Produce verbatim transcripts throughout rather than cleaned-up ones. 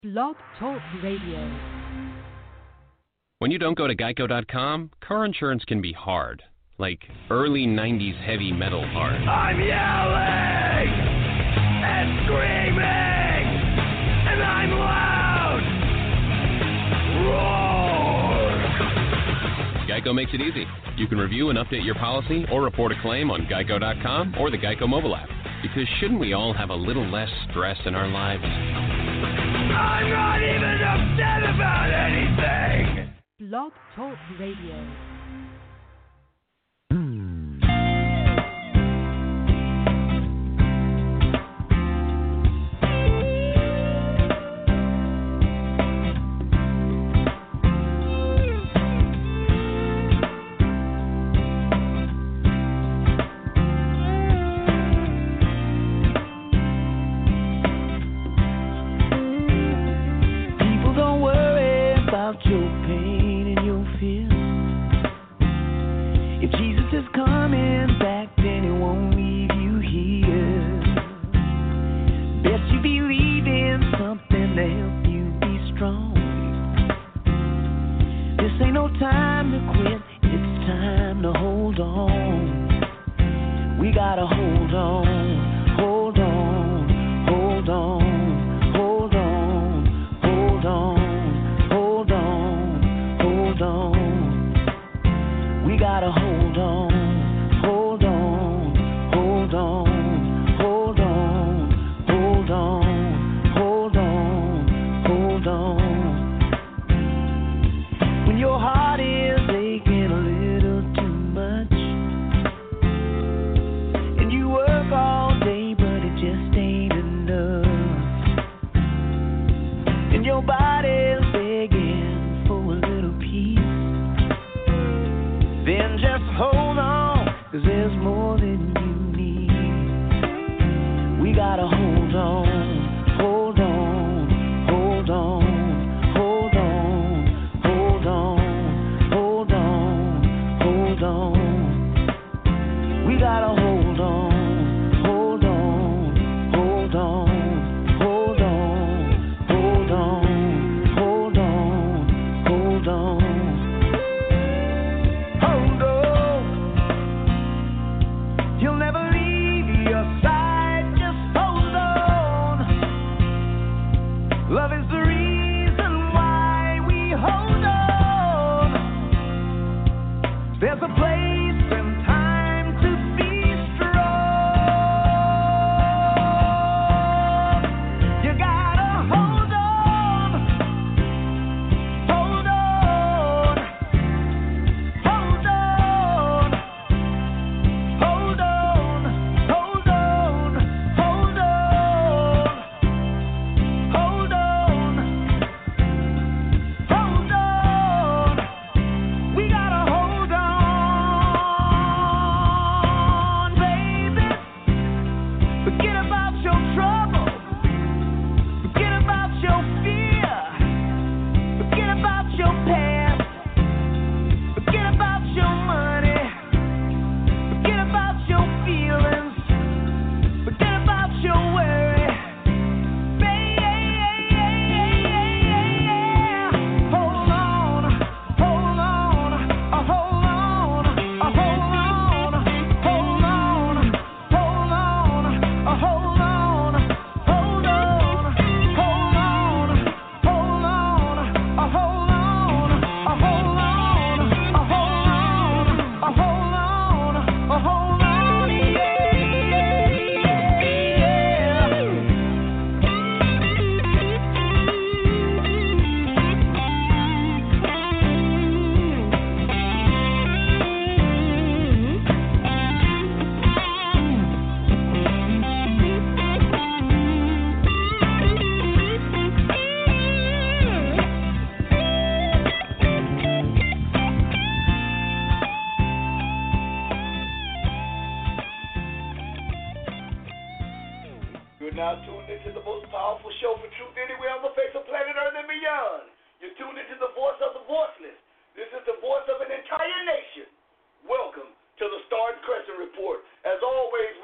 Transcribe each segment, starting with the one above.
Blog Talk Radio. When you don't go to geico dot com, car insurance can be hard. Like early nineties heavy metal hard. I'm yelling and screaming and I'm loud. Roar! Geico makes it easy. You can review and update your policy or report a claim on geico dot com or the Geico mobile app. Because shouldn't we all have a little less stress in our lives? I'm not even upset about anything. Blog Talk Radio.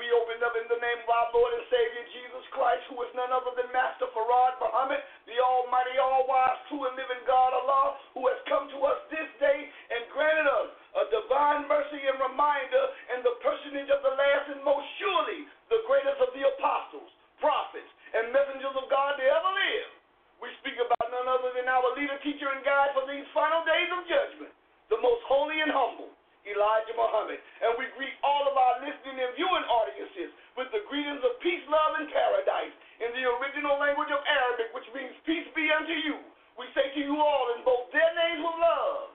Lord and Savior Jesus Christ, who is none other than Master Farad Muhammad, the Almighty. true and living God, Allah, who has come to us this day and granted us a divine mercy and reminder in the personage of the last and most surely the greatest of the apostles, prophets, and messengers of God to ever live. We speak about none other than our leader, teacher, and guide for these final days of judgment, the most holy and humble, Elijah Muhammad. And we greet all of our listening and viewing audiences with the greetings of peace, love, and paradise in the original language of Arabic, which means peace be unto you. We say to you all in both their names of love,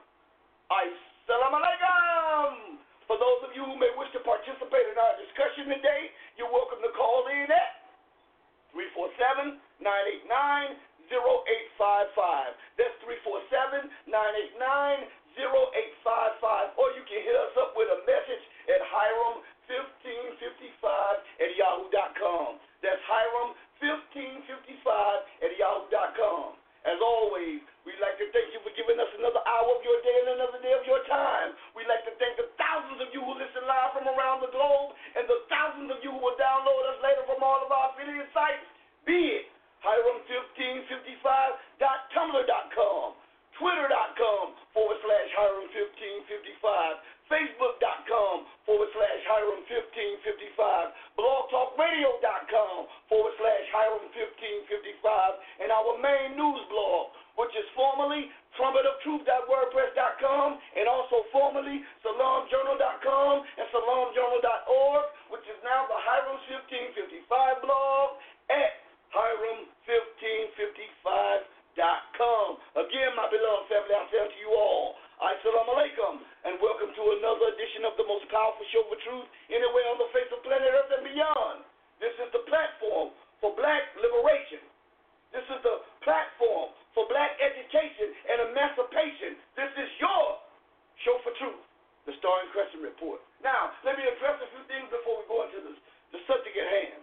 Assalamu alaikum. For those of you who may wish to participate in our discussion today, you're welcome to call in at three four seven, nine eight nine, zero eight five five. That's three four seven, nine eight nine, zero eight five five. Or you can hit us up with a message at Hiram fifteen fifty-five at yahoo dot com. That's Hiram fifteen fifty-five at yahoo dot com. As always, we'd like to thank you for giving us another hour of your day and another day of your time. We'd like to thank the thousands of you who listen live from around the globe and the thousands of you who will download us later from all of our affiliate sites, be it Hiram fifteen fifty-five dot tumblr dot com, twitter dot com forward slash Hiram fifteen fifty-five, facebook dot com forward slash Hiram fifteen fifty-five, blog talk radio dot com forward slash Hiram fifteen fifty-five, and our main news blog, which is formerly trumpet of truth dot wordpress dot com and also formerly salam journal dot com and salam journal dot org, which is now the Hiram fifteen fifty-five blog at Hiram fifteen fifty-five dot com. Again, my beloved family, I say unto you all, Assalamu alaikum, and welcome to another edition of the most powerful show for truth anywhere on the face of planet Earth and beyond. This is the platform for black liberation. This is the platform for black education and emancipation. This is your show for truth, the Star and Crescent Report. Now, let me address a few things before we go into this, the subject at hand.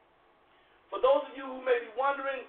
For those of you who may be wondering,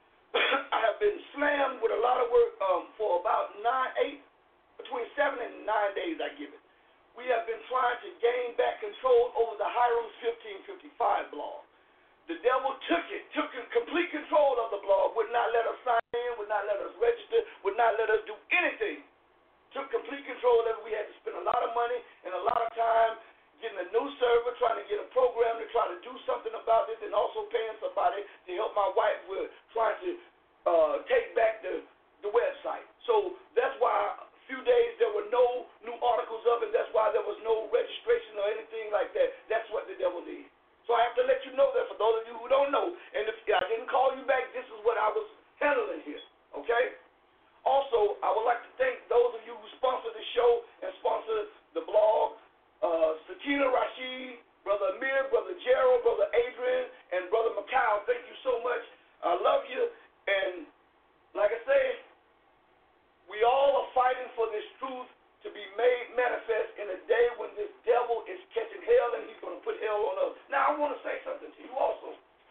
I have been slammed with a lot of work um, for about nine, eight, between seven and nine days, I give it. We have been trying to gain back control over the Hiram fifteen fifty-five blog. The devil took it, took complete control of the blog, would not let us sign in, would not let us register, would not let us do anything. Took complete control of it. We had to spend a lot of money and a lot of time getting a new server, trying to get a program to try to do something about this, and also paying somebody to help my wife with trying to uh, take back the, the website. So that's why a few days there were no new articles up, and that's why there was no registration or anything like that. That's what the devil did. So I have to let you know that for those of you who don't know, and if I didn't call you back, this is what I was handling here, okay? Also, I would like to thank those of you who sponsor the show and sponsor the blog, uh, Sakina Rashid, Brother Amir, Brother Gerald, Brother Adrian, and Brother Macau. Thank you so much. I love you, and like I say, we all are fighting for this truth to be made manifest in a day when this devil is catching hell, and he's going to put hell on us. Now, I want to say something to you also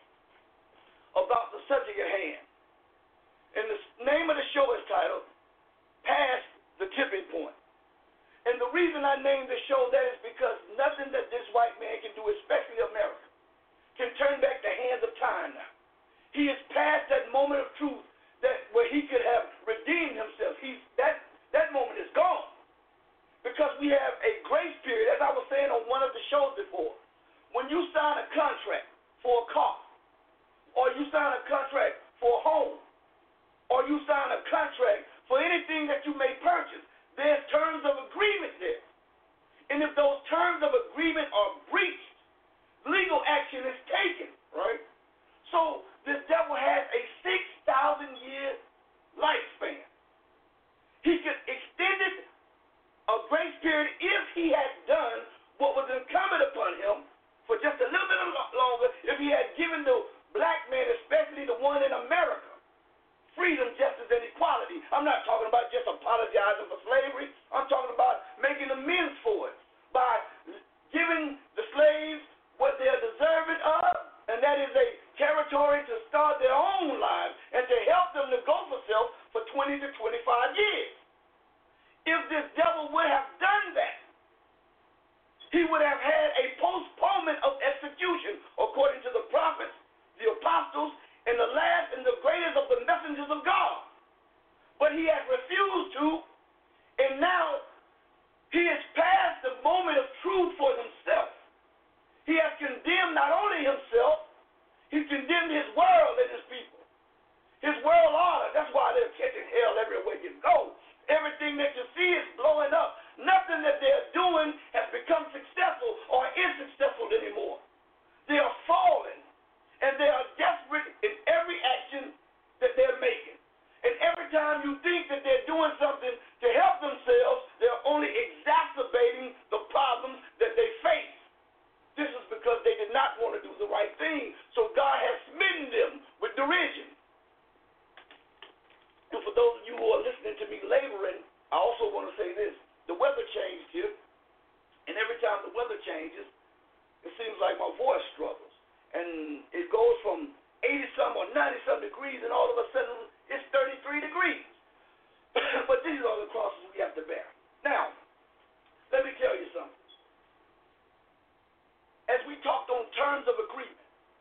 about the subject at hand. And the name of the show is titled, Past the Tipping Point. And the reason I named the show that is because nothing that this white man can do, especially America, can turn back the hands of time now. He is past that moment of truth that where he could have redeemed himself. He's that that moment is gone. Because we have a grace period, as I was saying on one of the shows before. When you sign a contract for a car, or you sign a contract for a home, or you sign a contract for anything that you may purchase, there's terms of agreement there. And if those terms of agreement are breached, legal action is taken, right? So this devil has a six thousand year lifespan. He could extend it a grace period if he had done what was incumbent upon him for just a little bit longer, if he had given the black man, especially the one in America, freedom, justice, and equality. I'm not talking about just apologizing for slavery. I'm talking about making amends for it by giving the slaves what they're deserving of, and that is a territory to start their own lives and to help them to go for self for twenty to twenty-five years. If this devil would have done that, he would have had a postponement of execution according to the prophets, the apostles, and the last and the greatest of the messengers of God. but he has refused to, and now he has passed the moment of truth for himself. He has condemned not only himself, he's condemned his world and his people. His world order, that's why they're catching hell everywhere you go. Everything that you see is blowing up. Nothing that they're doing has become successful or is successful anymore. They are falling, and they are desperate in every action that they're making. And every time you think that they're doing something to help themselves, they're only exacerbating the problems that they face. This is because they did not want to do the right thing. So God has smitten them with derision. And for those of you who are listening to me laboring, I also want to say this. The weather changed here, and every time the weather changes, it seems like my voice struggles. And it goes from eighty-some or ninety-some degrees, and all of a sudden, it's thirty-three degrees. But these are the crosses we have to bear. Now, let me tell you something. As we talked on terms of agreement,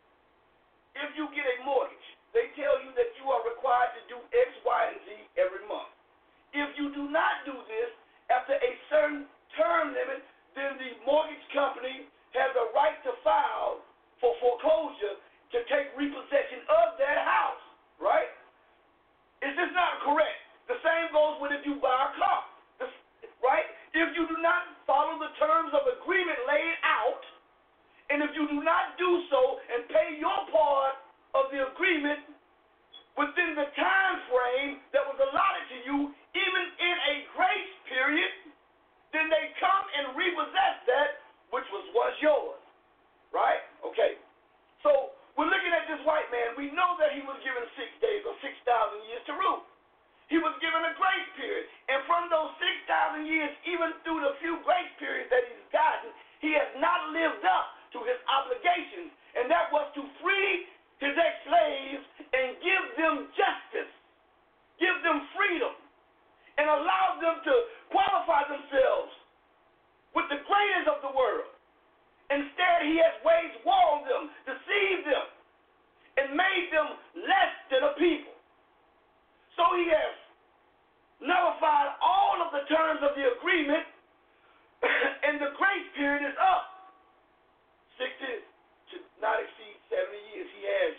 if you get a mortgage, they tell you that you are required to do X, Y, and Z every month. If you do not do this, after a certain term limit, then the mortgage company has a right to file for foreclosure to take repossession of that house, right? Is this not correct? The same goes with if you buy a car, right? If you do not follow the terms of agreement laid out, and if you do not do so and pay your part of the agreement within the time frame that was allotted to you, even in a grace period, then they come and repossess that which was once yours, right? Okay. So we're looking at this white man. We know that he was given six days or six thousand years to rule. He was given a grace period. And from those six thousand years, even through the few grace periods that he's gotten, he has not lived up to his obligations. And that was to free his ex-slaves and give them justice, give them freedom, and allow them to qualify themselves with the greatest of the world. Instead, he has waged war on them, deceived them, and made them less than a people. So he has nullified all of the terms of the agreement, and the grace period is up. sixty to not exceed seventy years. He has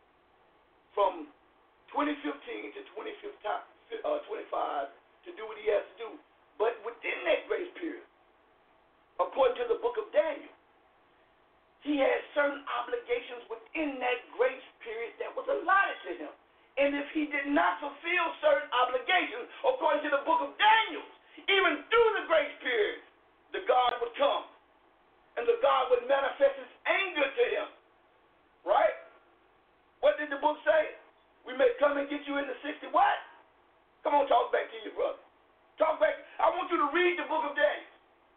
from twenty fifteen to twenty twenty-five to do what he has to do. But within that grace period, according to the book of Daniel, he has certain obligations within that grace period that was allotted to him. And if he did not fulfill certain obligations, according to the book of Daniel, even through the grace period, the God would come. And the God would manifest his anger to him. Right? What did the book say? We may come and get you in the sixty what? Come on, talk back to your brother. Talk back. I want you to read the book of Daniel.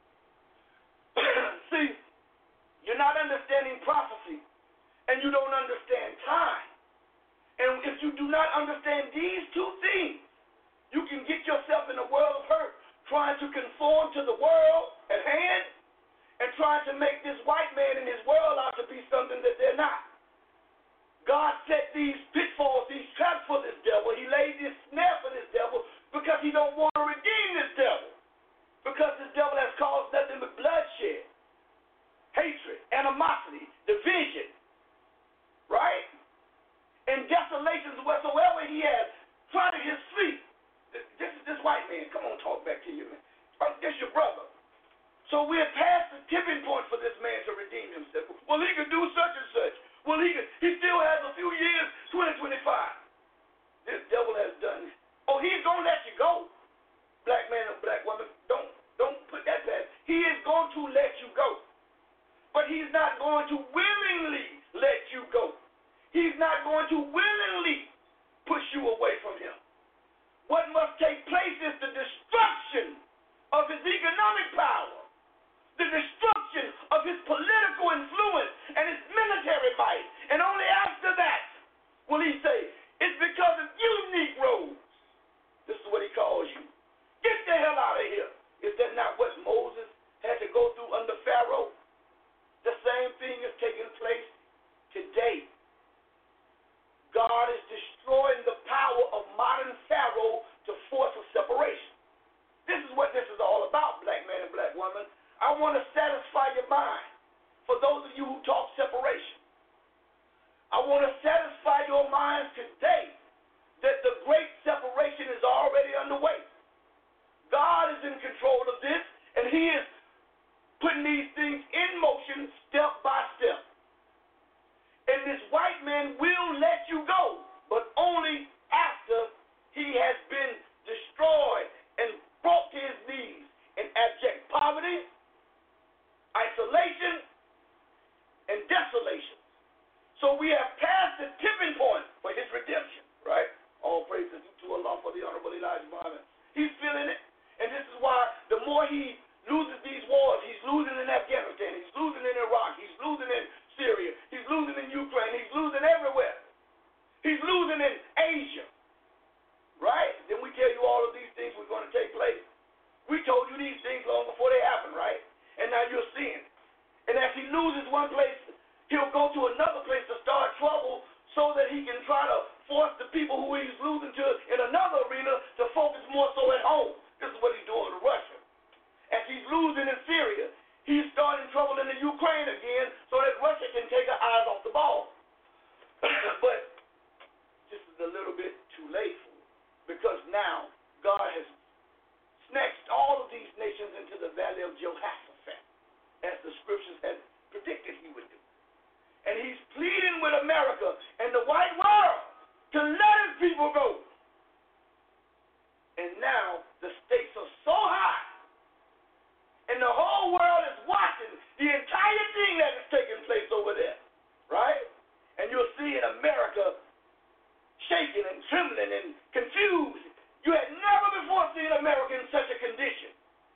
See, you're not understanding prophecy, and you don't understand time. And if you do not understand these two things, you can get yourself in a world of hurt, trying to conform to the world at hand and trying to make this white man in his world out to be something that they're not. God set these pitfalls, these traps for this devil. He laid this snare for this devil because he don't want to redeem this devil. Because this devil has caused nothing but bloodshed, hatred, animosity, division, right? And desolations whatsoever he has, trying to his feet. This is this white man. Come on, talk back to you, man. This your brother. So we're past the tipping point for this man to redeem himself. Well, he could do such and such. Well, he could, he still has a few years, twenty twenty-five. This devil has done it. Oh, he's going to let you go. Black man and black woman, don't, don't put that past. He is going to let you go. But he's not going to willingly let you go. He's not going to willingly push you away from him. What must take place is the destruction of his economic power, the destruction of of the Honorable Elijah Muhammad. He's feeling it. And this is why the more he loses these wars, he's losing in Afghanistan, he's losing in Iraq, he's losing in Syria, he's losing in Ukraine, he's losing everywhere. He's losing in Asia. Right? Then we tell you all of these things were going to take place. We told you these things long before they happened, right? And now you're seeing it. And as he loses one place, he'll go to another place to start trouble so that he can try to force the people who he's losing to in another arena to focus more so at home. This is what he's doing to Russia. As he's losing in Syria, he's starting trouble in the Ukraine again so that Russia can take her eyes off the ball. But this is a little bit too late for him. Because now God has snatched all of these nations into the valley of Jehoshaphat, as the scriptures had predicted he would do. And he's pleading with America and the white world to let his people go. And now the stakes are so high, and the whole world is watching the entire thing that is taking place over there, right? And you'll see in America shaking and trembling and confused. You had never before seen America in such a condition.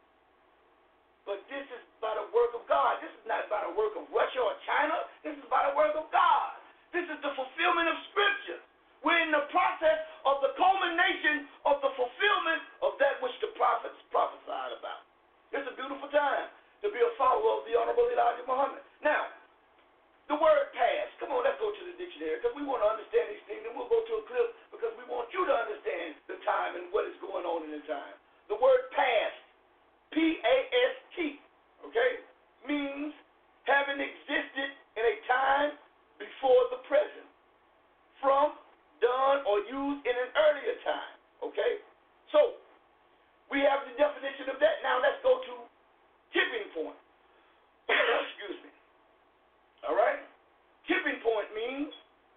But this is by the work of God. This is not by the work of Russia or China. This is by the work of God. This is the fulfillment of Scripture. We're in the process of the culmination of the fulfillment of that which the prophets prophesied about. It's a beautiful time to be a follower of the Honorable Elijah Muhammad. Now, the word past. Come on, let's go to the dictionary because we want to understand these things, and we'll go to a clip because we want you to understand the time and what is going on in the time. The word past, P A S T, okay, means having existed in a time before the present, from, done, or used in an earlier time, okay? So, we have the definition of that. Now, let's go to tipping point. Excuse me. All right? Tipping point means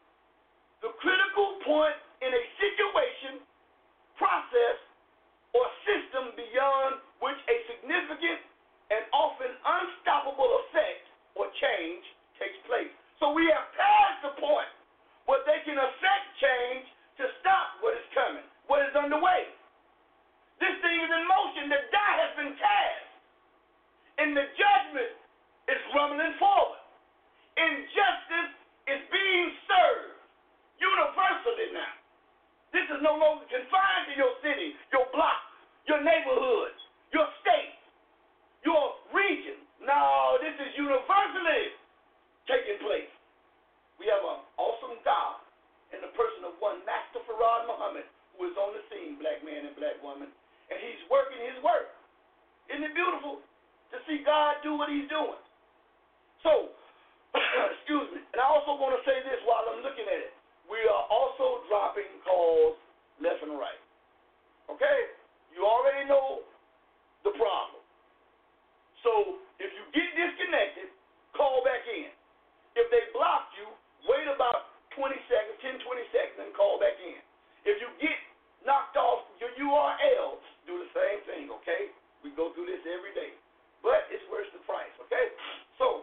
the critical point in a situation, process, or system beyond which a significant and often unstoppable effect or change takes place. So we have passed the point where they can affect change to stop what is coming, what is underway. This thing is in motion. The die has been cast, and the judgment is rumbling forward. Injustice is being served universally now. This is no longer confined to your city, your block, your neighborhood, your state, your region. No, this is universally taking place. We have an awesome God in the person of one Master Farad Muhammad, who is on the scene, black man and black woman, and he's working his work. Isn't it beautiful to see God do what he's doing? So, excuse me, and I also want to say this while I'm looking at it. We are also dropping calls left and right. Okay? You already know the problem. So, if you get disconnected, call back in. If they blocked you, wait about twenty seconds, ten, twenty seconds, and call back in. If you get knocked off your U R L, do the same thing, okay? We go through this every day. But it's worth the price, okay? So,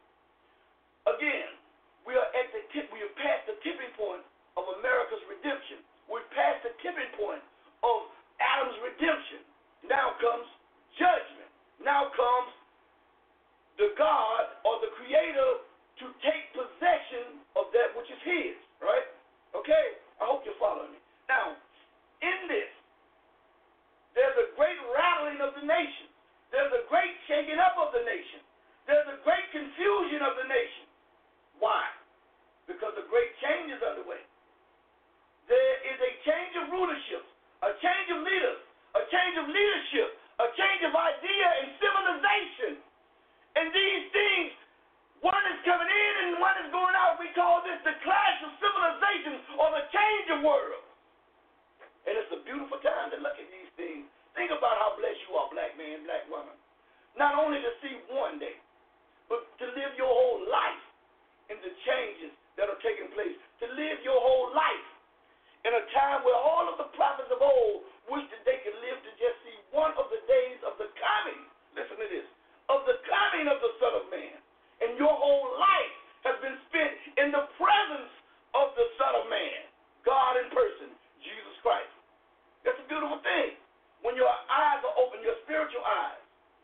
again, we are at the tip, we have passed the tipping point of America's redemption. We've passed the tipping point of Adam's redemption. Now comes judgment. Now comes the God or the Creator to take possession of that which is His, right? Okay? I hope you're following me. Now, in this, there's a great rattling of the nation. There's a great shaking up of the nation. There's a great confusion of the nation. Why? Because a great change is underway. There is a change of rulership, a change of leaders, a change of leadership, a change of idea and civilization. And these things, one is coming in and one is going out. We call this the clash of civilizations or the change of world. And it's a beautiful time to look at these things. Think about how blessed you are, black man, black woman. Not only to see one day, but to live your whole life in the changes that are taking place. To live your whole life in a time where all of the prophets of old wish that they could live to just see one of the days of the coming, listen to this, of the coming of the Son of Man. And your whole life has been spent in the presence of the Son of Man, God in person, Jesus Christ. your eyes are open, your spiritual eyes,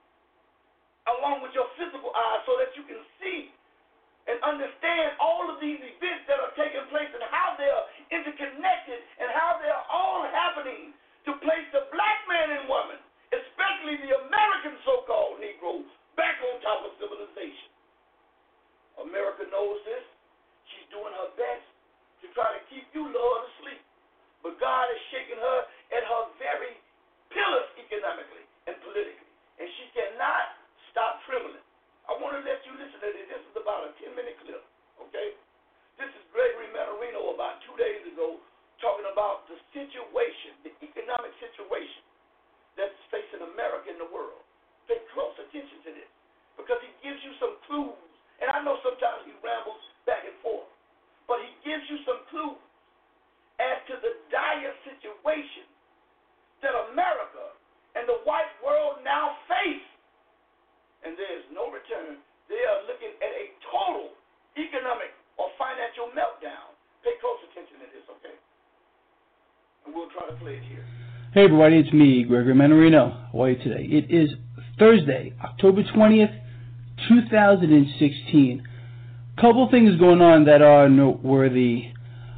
along with your physical eyes, so that you can see and understand all of these events that are taking place and how they are interconnected and how they are all happening to place the black man and woman, especially the American so-called Negro, back on top of civilization. America knows this. She's doing her best to try to keep you, Lord, asleep. But God is shaking her at her very pillars economically and politically. And she cannot stop trembling. I want to let you listen to this. This is about a ten-minute clip, okay? This is Gregory Mannarino about two days ago talking about the situation, the economic situation that's facing America and the world. Pay close attention to this because he gives you some clues. And I know sometimes he rambles back and forth, but he gives you some clues as to the dire situation that America and the white world now face. And there is no return. They are looking at a total economic or financial meltdown. Pay close attention to this, okay? And we'll try to play it here. Hey everybody, it's me, Gregory Mannarino. How are you today? It is Thursday, October twentieth, two thousand sixteen. Couple things going on that are noteworthy.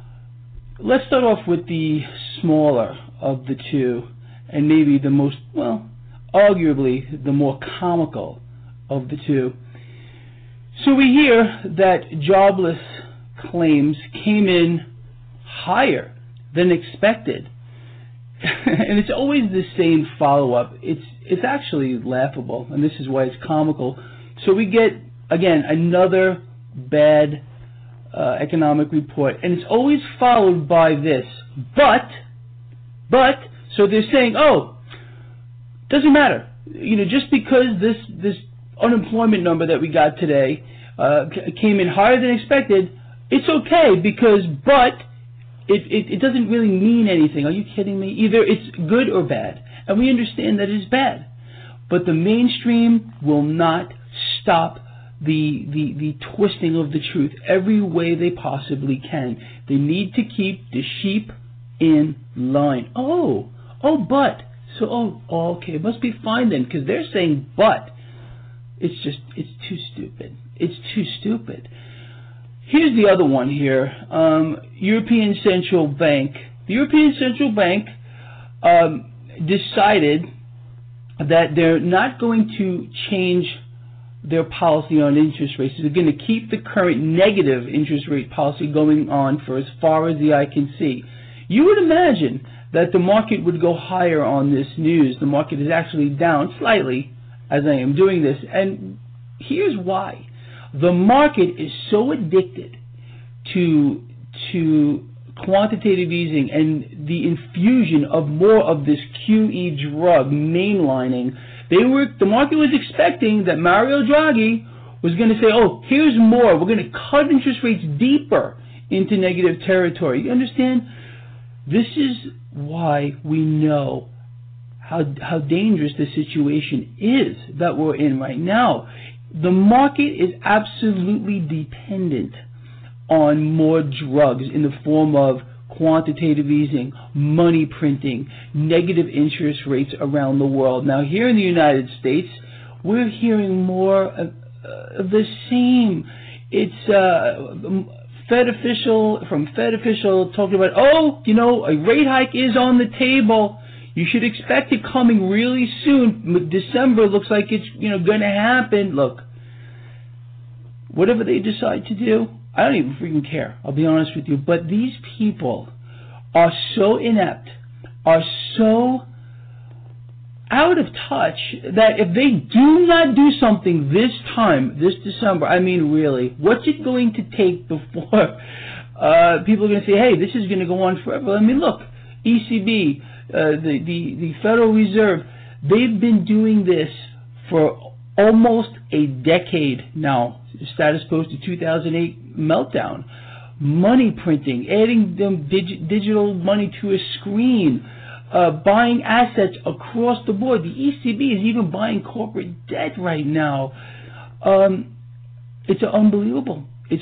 Let's start off with the smaller of the two, and maybe the most, well, arguably the more comical of the two. So we hear that jobless claims came in higher than expected. And it's always the same follow-up. It's it's actually laughable, and this is why it's comical. So we get, again, another bad uh, economic report, and it's always followed by this. But, but, so they're saying, oh, doesn't matter. You know, just because this this unemployment number that we got today uh, came in higher than expected, it's okay because, but, it, it, it doesn't really mean anything. Are you kidding me? Either it's good or bad, and we understand that it's bad. But the mainstream will not stop the, the, the twisting of the truth every way they possibly can. They need to keep the sheep in line. Oh, oh, but. So, oh, okay, it must be fine then, because they're saying but. It's just, it's too stupid. It's too stupid. Here's the other one here. Um, European Central Bank. The European Central Bank um, decided that they're not going to change their policy on interest rates. They're going to keep the current negative interest rate policy going on for as far as the eye can see. You would imagine that the market would go higher on this news. The market is actually down slightly as I am doing this. And here's why. The market is so addicted to to quantitative easing and the infusion of more of this Q E drug mainlining. They were the market was expecting that Mario Draghi was going to say, oh, here's more. We're going to cut interest rates deeper into negative territory. You understand? This is why we know how how dangerous the situation is that we're in right now. The market is absolutely dependent on more drugs in the form of quantitative easing, money printing, negative interest rates around the world. Now, here in the United States, we're hearing more of, uh, of the same. It's uh, Fed official, from Fed official talking about, oh, you know, a rate hike is on the table. You should expect it coming really soon. December looks like it's, you know, going to happen. Look, whatever they decide to do, I don't even freaking care. I'll be honest with you. But these people are so inept, are so out of touch that if they do not do something this time, this December, I mean, really, what's it going to take before uh, people are going to say, hey, this is going to go on forever? I mean, look, E C B, uh, the, the, the Federal Reserve, they've been doing this for almost a decade now, status post to two thousand eight meltdown. Money printing, adding them dig- digital money to a screen, uh, buying assets across the board. The E C B is even buying corporate debt right now. Um, it's unbelievable. It's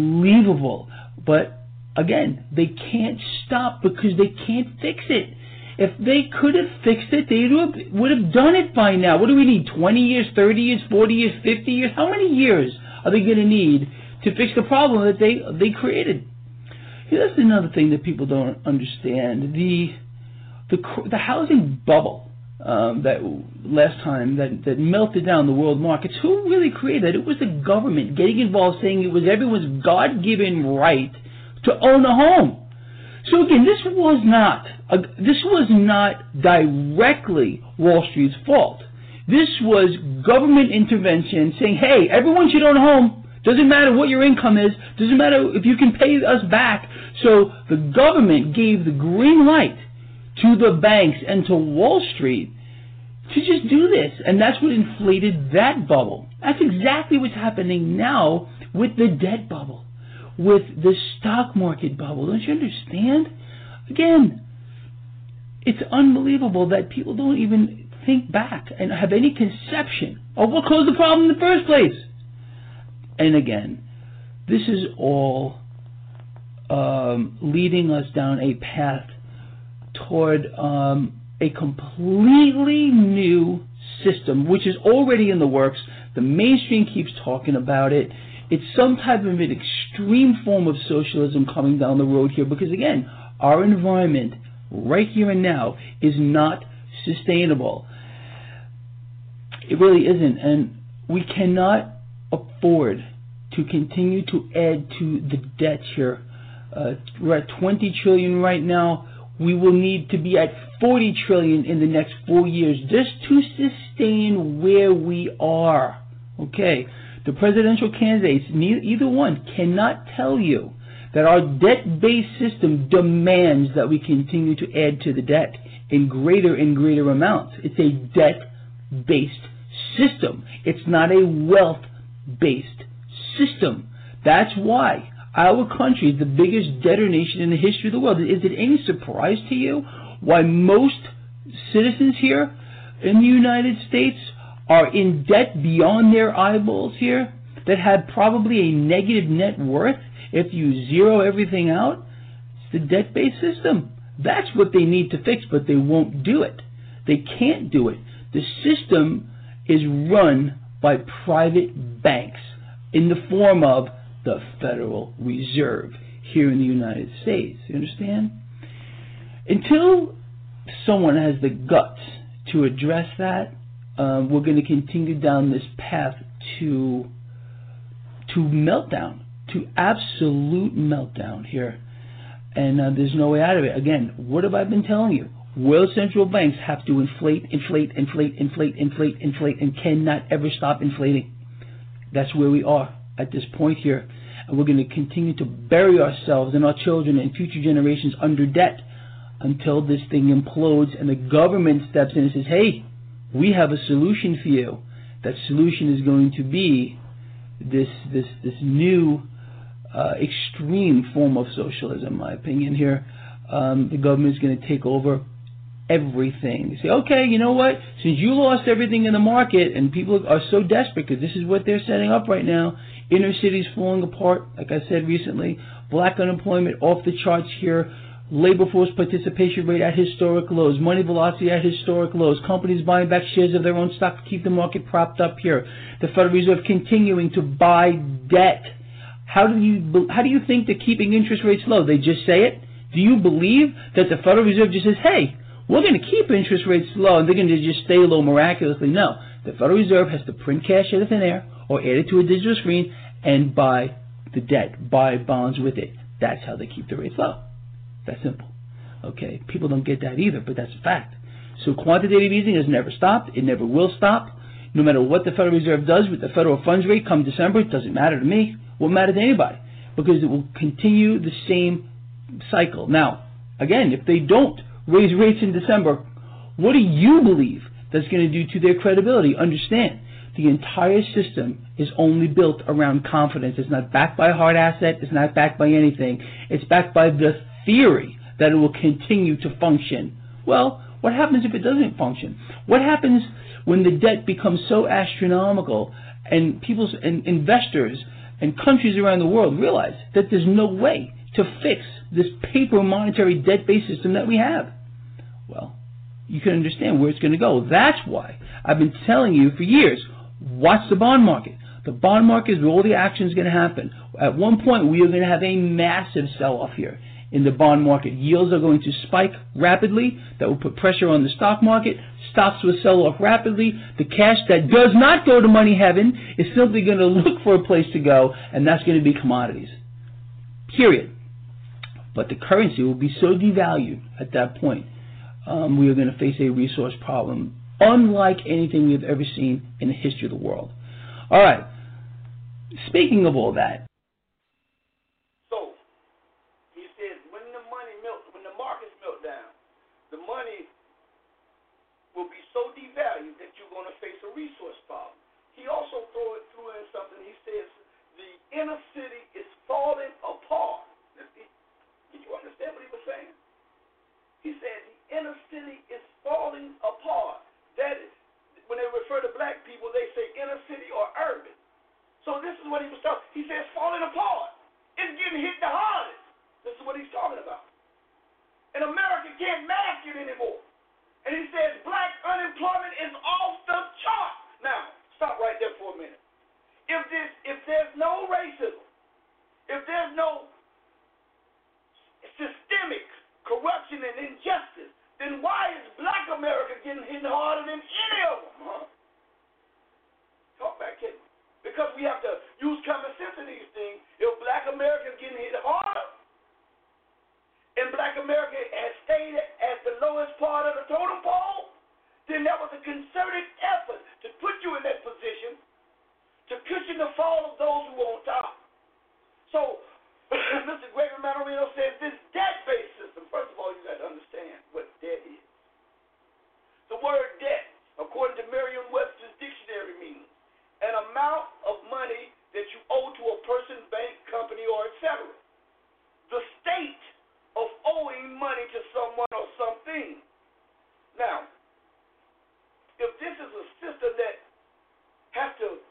unbelievable. But again, they can't stop because they can't fix it. If they could have fixed it, they would have, would have done it by now. What do we need, twenty years, thirty years, forty years, fifty years? How many years are they going to need to fix the problem that they they created? Here's another thing that people don't understand. The the, the housing bubble um, that last time that, that melted down the world markets, who really created it? It was the government getting involved, saying it was everyone's God-given right to own a home. So again, this was not a, this was not directly Wall Street's fault. This was government intervention saying, hey, everyone should own a home. Doesn't matter what your income is. Doesn't matter if you can pay us back. So the government gave the green light to the banks and to Wall Street to just do this. And that's what inflated that bubble. That's exactly what's happening now with the debt bubble, with the stock market bubble. Don't you understand? Again, it's unbelievable that people don't even think back and have any conception of what caused the problem in the first place. And again, this is all um, leading us down a path toward um, a completely new system, which is already in the works. The mainstream keeps talking about it. It's some type of an extreme form of socialism coming down the road here because, again, our environment right here and now is not sustainable. It really isn't, and we cannot afford to continue to add to the debt here. Uh, we're at twenty trillion dollars right now. We will need to be at forty trillion dollars in the next four years just to sustain where we are. Okay, the presidential candidates, neither, either one, cannot tell you that our debt-based system demands that we continue to add to the debt in greater and greater amounts. It's a debt-based system. It's not a wealth-based system. That's why our country is the biggest debtor nation in the history of the world. Is it any surprise to you why most citizens here in the United States are in debt beyond their eyeballs here, that have probably a negative net worth if you zero everything out? It's the debt-based system. That's what they need to fix, but they won't do it. They can't do it. The system is run by private banks in the form of the Federal Reserve here in the United States. You understand? Until someone has the guts to address that, um, we're going to continue down this path to to meltdown, to absolute meltdown here. And uh, there's no way out of it. Again, what have I been telling you? World central banks have to inflate, inflate, inflate, inflate, inflate, inflate, and cannot ever stop inflating. That's where we are at this point here. And we're going to continue to bury ourselves and our children and future generations under debt until this thing implodes and the government steps in and says, hey, we have a solution for you. That solution is going to be this this this new uh, extreme form of socialism, in my opinion here. Um, the government is going to take over everything. They say, okay, you know what? Since you lost everything in the market and people are so desperate because this is what they're setting up right now, inner cities falling apart, like I said recently, black unemployment off the charts here, labor force participation rate at historic lows, money velocity at historic lows, companies buying back shares of their own stock to keep the market propped up here, the Federal Reserve continuing to buy debt. How do you how do you think they're keeping interest rates low? They just say it? Do you believe that the Federal Reserve just says, hey, we're going to keep interest rates low and they're going to just stay low miraculously? No. The Federal Reserve has to print cash out of thin air or add it to a digital screen and buy the debt, buy bonds with it. That's how they keep the rates low. That simple. Okay, people don't get that either, but that's a fact. So quantitative easing has never stopped. It never will stop. No matter what the Federal Reserve does with the federal funds rate come December, it doesn't matter to me. It won't matter to anybody because it will continue the same cycle. Now, again, if they don't raise rates in December, what do you believe that's going to do to their credibility? Understand, the entire system is only built around confidence. It's not backed by a hard asset. It's not backed by anything. It's backed by the theory that it will continue to function. Well, what happens if it doesn't function? What happens when the debt becomes so astronomical and people's and investors and countries around the world realize that there's no way to fix this paper monetary debt-based system that we have? well, you can understand where it's going to go. That's why I've been telling you for years, watch the bond market. The bond market is where all the action is going to happen. At one point, we are going to have a massive sell-off here in the bond market. Yields are going to spike rapidly. That will put pressure on the stock market. Stocks will sell off rapidly. The cash that does not go to money heaven is simply going to look for a place to go, and that's going to be commodities. Period. But the currency will be so devalued at that point, um, we are going to face a resource problem unlike anything we have ever seen in the history of the world. All right. Speaking of all that, so he says when the money melt, when the markets melt down, the money will be so devalued that you're going to face a resource problem. He also threw it threw in something. He says the inner city is falling apart. Did you understand what he was saying? He said the inner city is falling apart. That is, when they refer to black people, they say inner city or urban. So this is what he was talking. He says falling apart. It's getting hit the hardest. This is what he's talking about. And America can't mask it anymore. And he says black unemployment is off the chart. Now, stop right there for a minute. If this, if there's no racism, if there's no systemic corruption and injustice, then why is black America getting hit harder than any of them? Huh? Talk back here. Because we have to use common sense in these things. If black America is getting hit harder, and black America has stayed at the lowest part of the totem pole, then that was a concerted effort to put you in that position to cushion the fall of those who are on top. So, Mister Gregory Mannarino says this debt-based system, first of all, you got to understand what debt is. The word debt, according to Merriam-Webster's dictionary, means an amount of money that you owe to a person, bank, company, or et cetera. The state of owing money to someone or something. Now, if this is a system that has to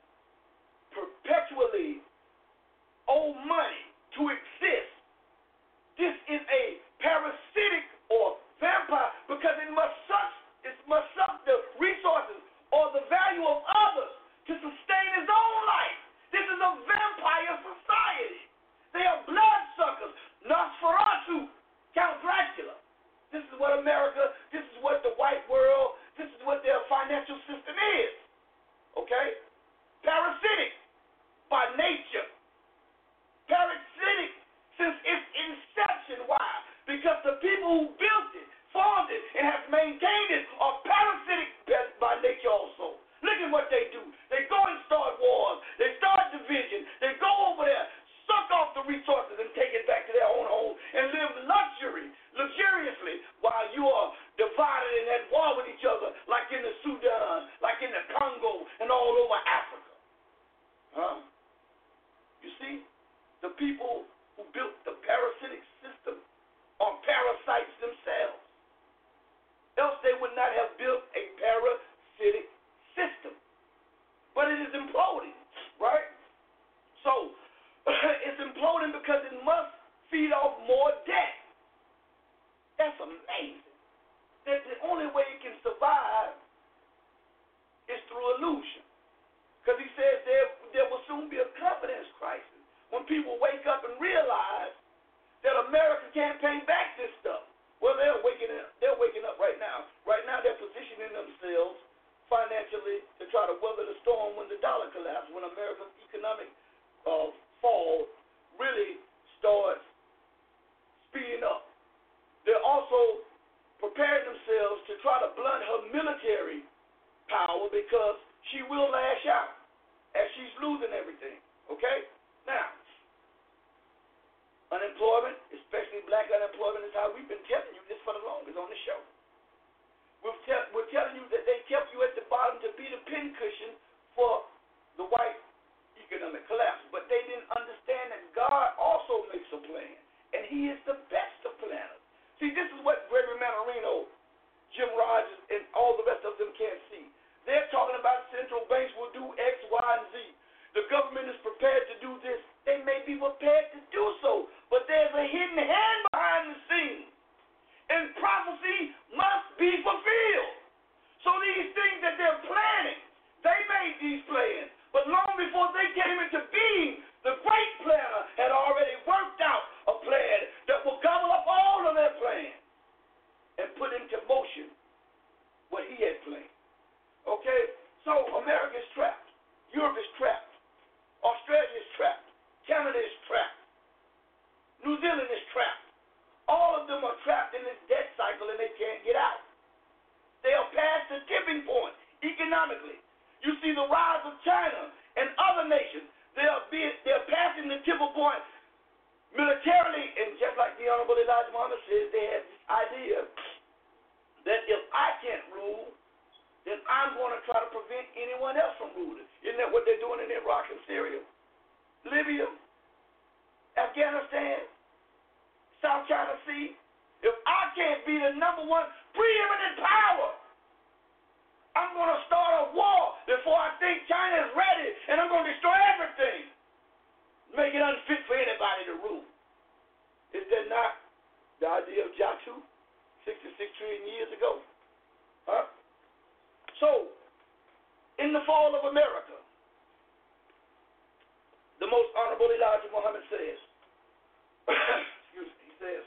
perpetually owe money to exist, this is a parasitic or vampire because it must suck, it must suck the resources or the value of others to sustain its own life. This is a vampire society. They are bloodsuckers. Nosferatu, Count Dracula. This is what America, this is what the white world, this is what their financial system is. Okay? Parasitic by nature. Parasitic since its inception. Why? Because the people who built it, formed it, and have maintained it are parasitic by nature also. Look at what they do. They go and start wars. They start division. They go over there, suck off the resources and take it back to their own home and live luxury, luxuriously while you are divided and at war with each other like in the Sudan, like in the Congo, and all over Africa. Huh? You see? The people who built the parasitic system are parasites themselves. Else they would not have built a parasitic system. But it is imploding, right? So, it's imploding because it must feed off more debt. That's amazing. That the only way it can survive is through illusion. Because he says there, there will soon be a confidence crisis when people wake up and realize that America can't pay back this stuff. Well, they're waking up. They're waking up right now. Right now, they're positioning themselves financially to try to weather the storm when the dollar collapses, when America's economic uh, fall really starts speeding up. They're also preparing themselves to try to blunt her military power because she will lash out as she's losing everything. Okay? Now, unemployment, especially black unemployment, is how we've been telling you this for the longest on the show. We're, te- we're telling you that they kept you at the bottom to be the pincushion for the white economic collapse. But they didn't understand that God also makes a plan, and He is the best of planners. See, this is what Gregory Mannarino, Jim Rogers, and all the rest of them can't see. They're talking about central banks will do X, Y, and Z. The government is prepared to do this. They may be prepared to do so, but there's a hidden hand behind the scenes. and prophecy must be fulfilled. So these things that they're planning, they made these plans. But long before they came into being, the great planner had already worked out a plan that will gobble up all of their plans and put into motion what he had planned. Okay? So America is trapped. Europe is trapped. Australia is trapped. Canada is trapped. New Zealand is trapped. All of them are trapped in this debt cycle and they can't get out. They are past the tipping point economically. You see the rise of China and other nations. They are being, they are passing the tipping point militarily, and just like the Honorable Elijah Muhammad says, they have this idea that if I can't rule, then I'm going to try to prevent anyone else from ruling. Isn't that what they're doing in Iraq and Syria, Libya, Afghanistan, South China Sea? If I can't be the number one preeminent power, I'm going to start a war before I think China is ready, and I'm going to destroy everything, make it unfit for anybody to rule. Is that not the idea of Jatu sixty-six trillion years ago? Huh? So, in the fall of America, the most honorable Elijah Muhammad says, excuse me, he says,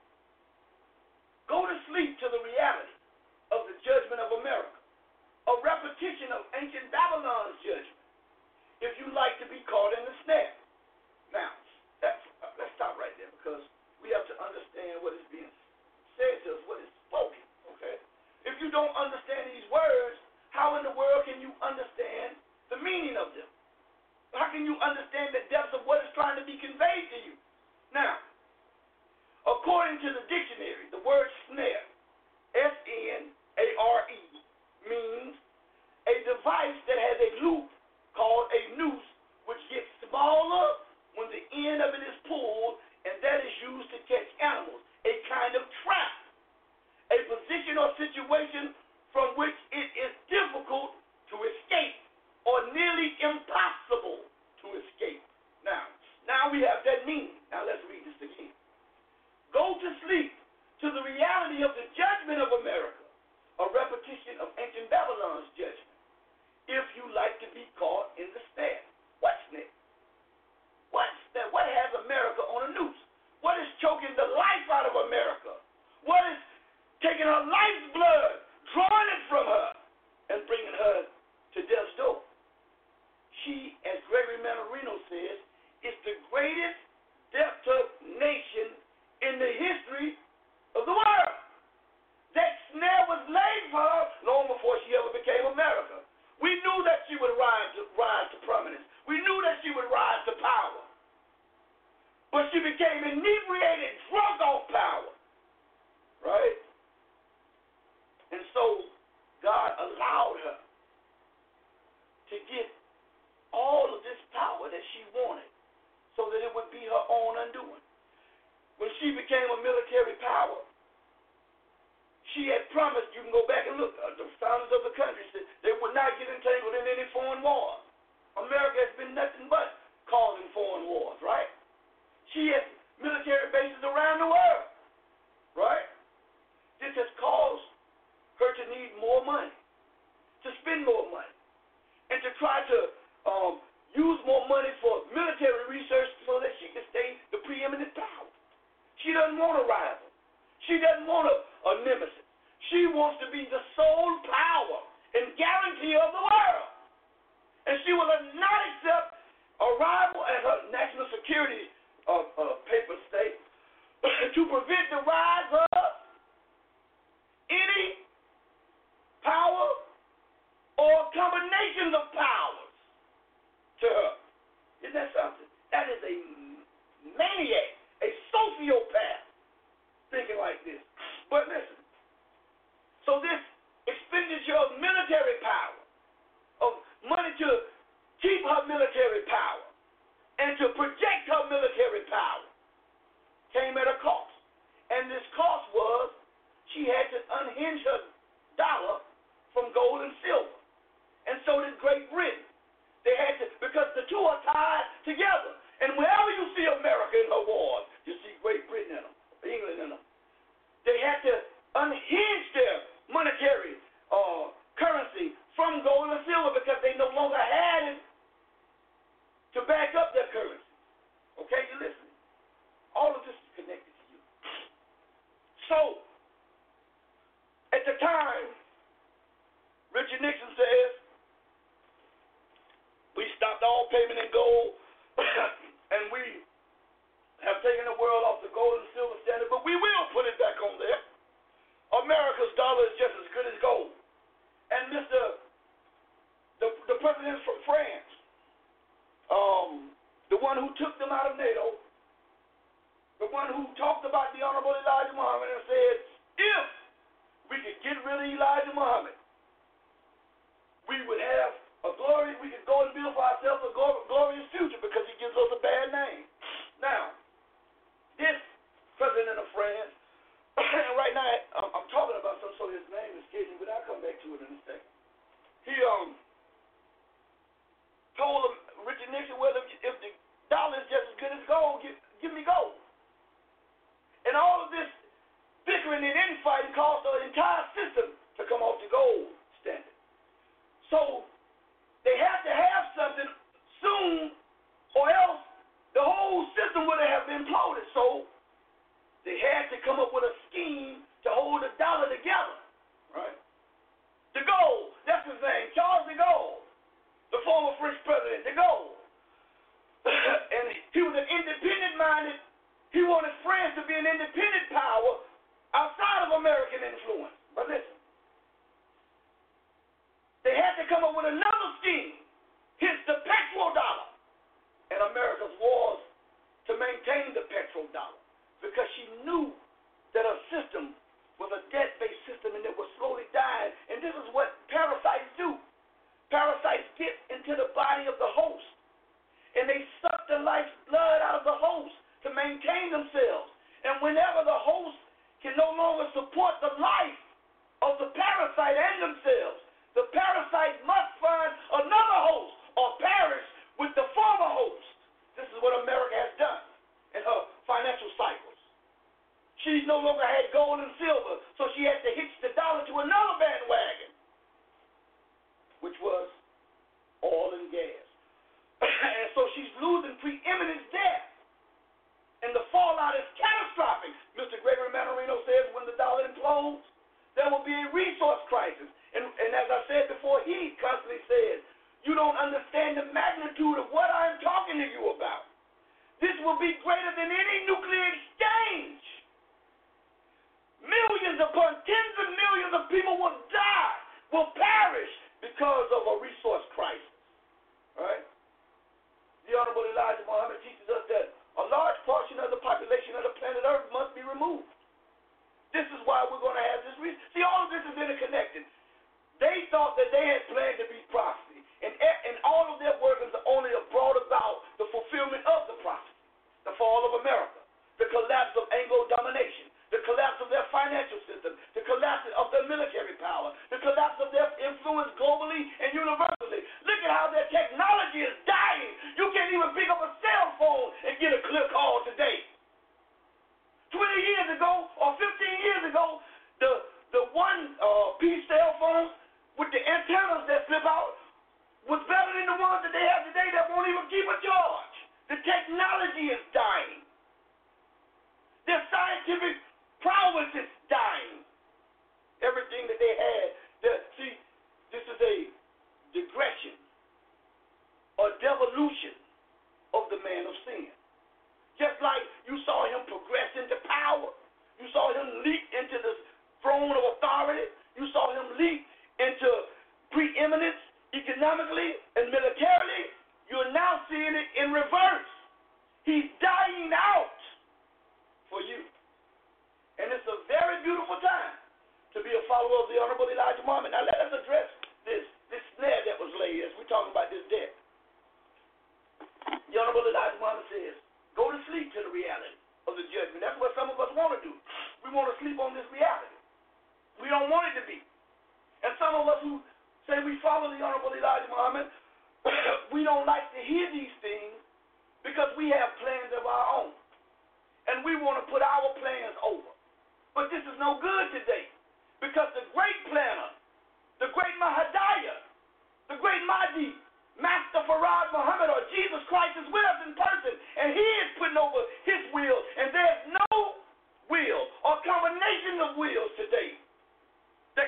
go to sleep to the reality of the judgment of America, a repetition of ancient Babylon's judgment, if you like to be caught in the snare. Now, that's, uh, let's stop right there, because we have to understand what is being said to us, what is spoken, okay? If you don't understand these words, how in the world can you understand the meaning of them? How can you understand the depths of what is trying to be conveyed to you? Now, according to the dictionary, the word snare, S N A R E, means a device that has a loop called a noose, which gets smaller when the end of it is pulled, and that is used to catch animals, a kind of trap, a position or situation from which it is difficult to escape or nearly impossible to escape. Now, now we have that meaning. Now let's read this again. Go to sleep to the reality of the judgment of America, a repetition of ancient Babylon's judgment, if you like to be caught in the snare. What snare? What snare? What has America on a noose? What is choking the life out of America? What is taking her life's blood, drawing it from her, and bringing her to death's door? She, as Gregory Mannarino says, is the greatest debtor nation in the history of the world. That snare was laid for her long before she ever became America. We knew that she would rise to, rise to prominence. We knew that she would rise to power. But she became inebriated, drunk off power. Right? And so God allowed her to get all of this power that she wanted so that it would be her own undoing. When she became a military power, she had promised, you can go back and look, uh, the founders of the country said they would not get entangled in any foreign wars. America has been nothing but causing foreign wars, right? She has military bases around the world, right? This has caused her to need more money, to spend more money, and to try to um, use more money for military research so that she can stay the preeminent power. She doesn't want a rival. She doesn't want a, a nemesis. She wants to be the sole power and guarantee of the world. And she will not accept a rival as her national security uh, uh, paper state to prevent the rise of any power or combinations of powers to her. Isn't that something? That is a maniac, a sociopath thinking like this. But listen, At the time, Richard Nixon says, we stopped all payment in gold, and we have taken the world off the gold and silver standard, but we will put it back on there. America's dollar is just as good as gold. And Mister The, the president from France, um, the one who took them out of NATO, the one who talked about the Honorable Elijah Muhammad and said, if we could get rid of Elijah Muhammad, we would have a glory, we could go and build for ourselves a glorious future because he gives us a bad name. Now, this president of France, and right now I'm, I'm talking about some, so his name is escaping, but I'll come back to it in a second. He um told him, Richard Nixon, well, if, if the dollar is just as good as gold, give, give me gold. And all of this bickering and infighting caused the entire system to come off the gold standard. So they had to have something soon, or else the whole system would have been imploded. So they had to come up with a scheme to hold the dollar together, right? De Gaulle, that's his name, Charles de Gaulle, the former French president, de Gaulle. And he was an independent-minded, he wanted France to be an independent power outside of American influence. But listen, they had to come up with another scheme, hence the petrodollar, and America's wars to maintain the petrodollar, because she knew that a system was a debt-based system and it was slowly dying. And this is what parasites do. Parasites get into the body of the host, and they suck the life's blood out of the host to maintain themselves. And whenever the host can no longer support the life of the parasite and themselves, the parasite must find another host or perish with the former host. This is what America has done in her financial cycles. She no longer had gold and silver, so she had to hitch the dollar to another bandwagon, which was oil and gas. And so she's losing preeminence there. And the fallout is catastrophic. Mister Gregory Mannarino says when the dollar implodes, there will be a resource crisis. And, and as I said before, he constantly says, you don't understand the magnitude of what I'm talking to you about. This will be greater than any nuclear exchange. Millions upon tens of millions of people will die, will perish because of a resource crisis. All right? The Honorable Elijah Muhammad teaches us that a large portion of the population of the planet Earth must be removed. This is why we're going to have this reason. See, all of this is interconnected. They thought that they had planned to be prophecy, and, and all of their workings only have brought about the fulfillment of the prophecy, the fall of America, the collapse of Anglo domination, the collapse of their financial system, the collapse of their military power, the collapse of their influence globally and universally. Look at how their technology is dying. You can't even pick up a cell phone and get a clear call today. twenty years ago or fifteen years ago, the, the one uh, piece cell phone with the antennas that flip out was better than the ones that they have today that won't even keep a charge. The technology is dying. Their scientific prowess is dying. Everything that they had. The, see, this is a digression or devolution of the man of sin. Just like you saw him progress into power, you saw him leap into the throne of authority, you saw him leap into preeminence economically and militarily, you're now seeing it in reverse. He's dying out for you. And it's a very beautiful time to be a follower of the Honorable Elijah Muhammad. Now let us address this, this snare that was laid as we're talking about this debt. The Honorable Elijah Muhammad says, go to sleep to the reality of the judgment. That's what some of us want to do. We want to sleep on this reality. We don't want it to be. And some of us who say we follow the Honorable Elijah Muhammad, we don't like to hear these things because we have plans of our own. And we want to put our plans over. But this is no good today because the great planner, the great Mahadiah, the great Mahdi, Master Farad Muhammad or Jesus Christ is with us in person, and he is putting over his will, and there's no will or combination of wills today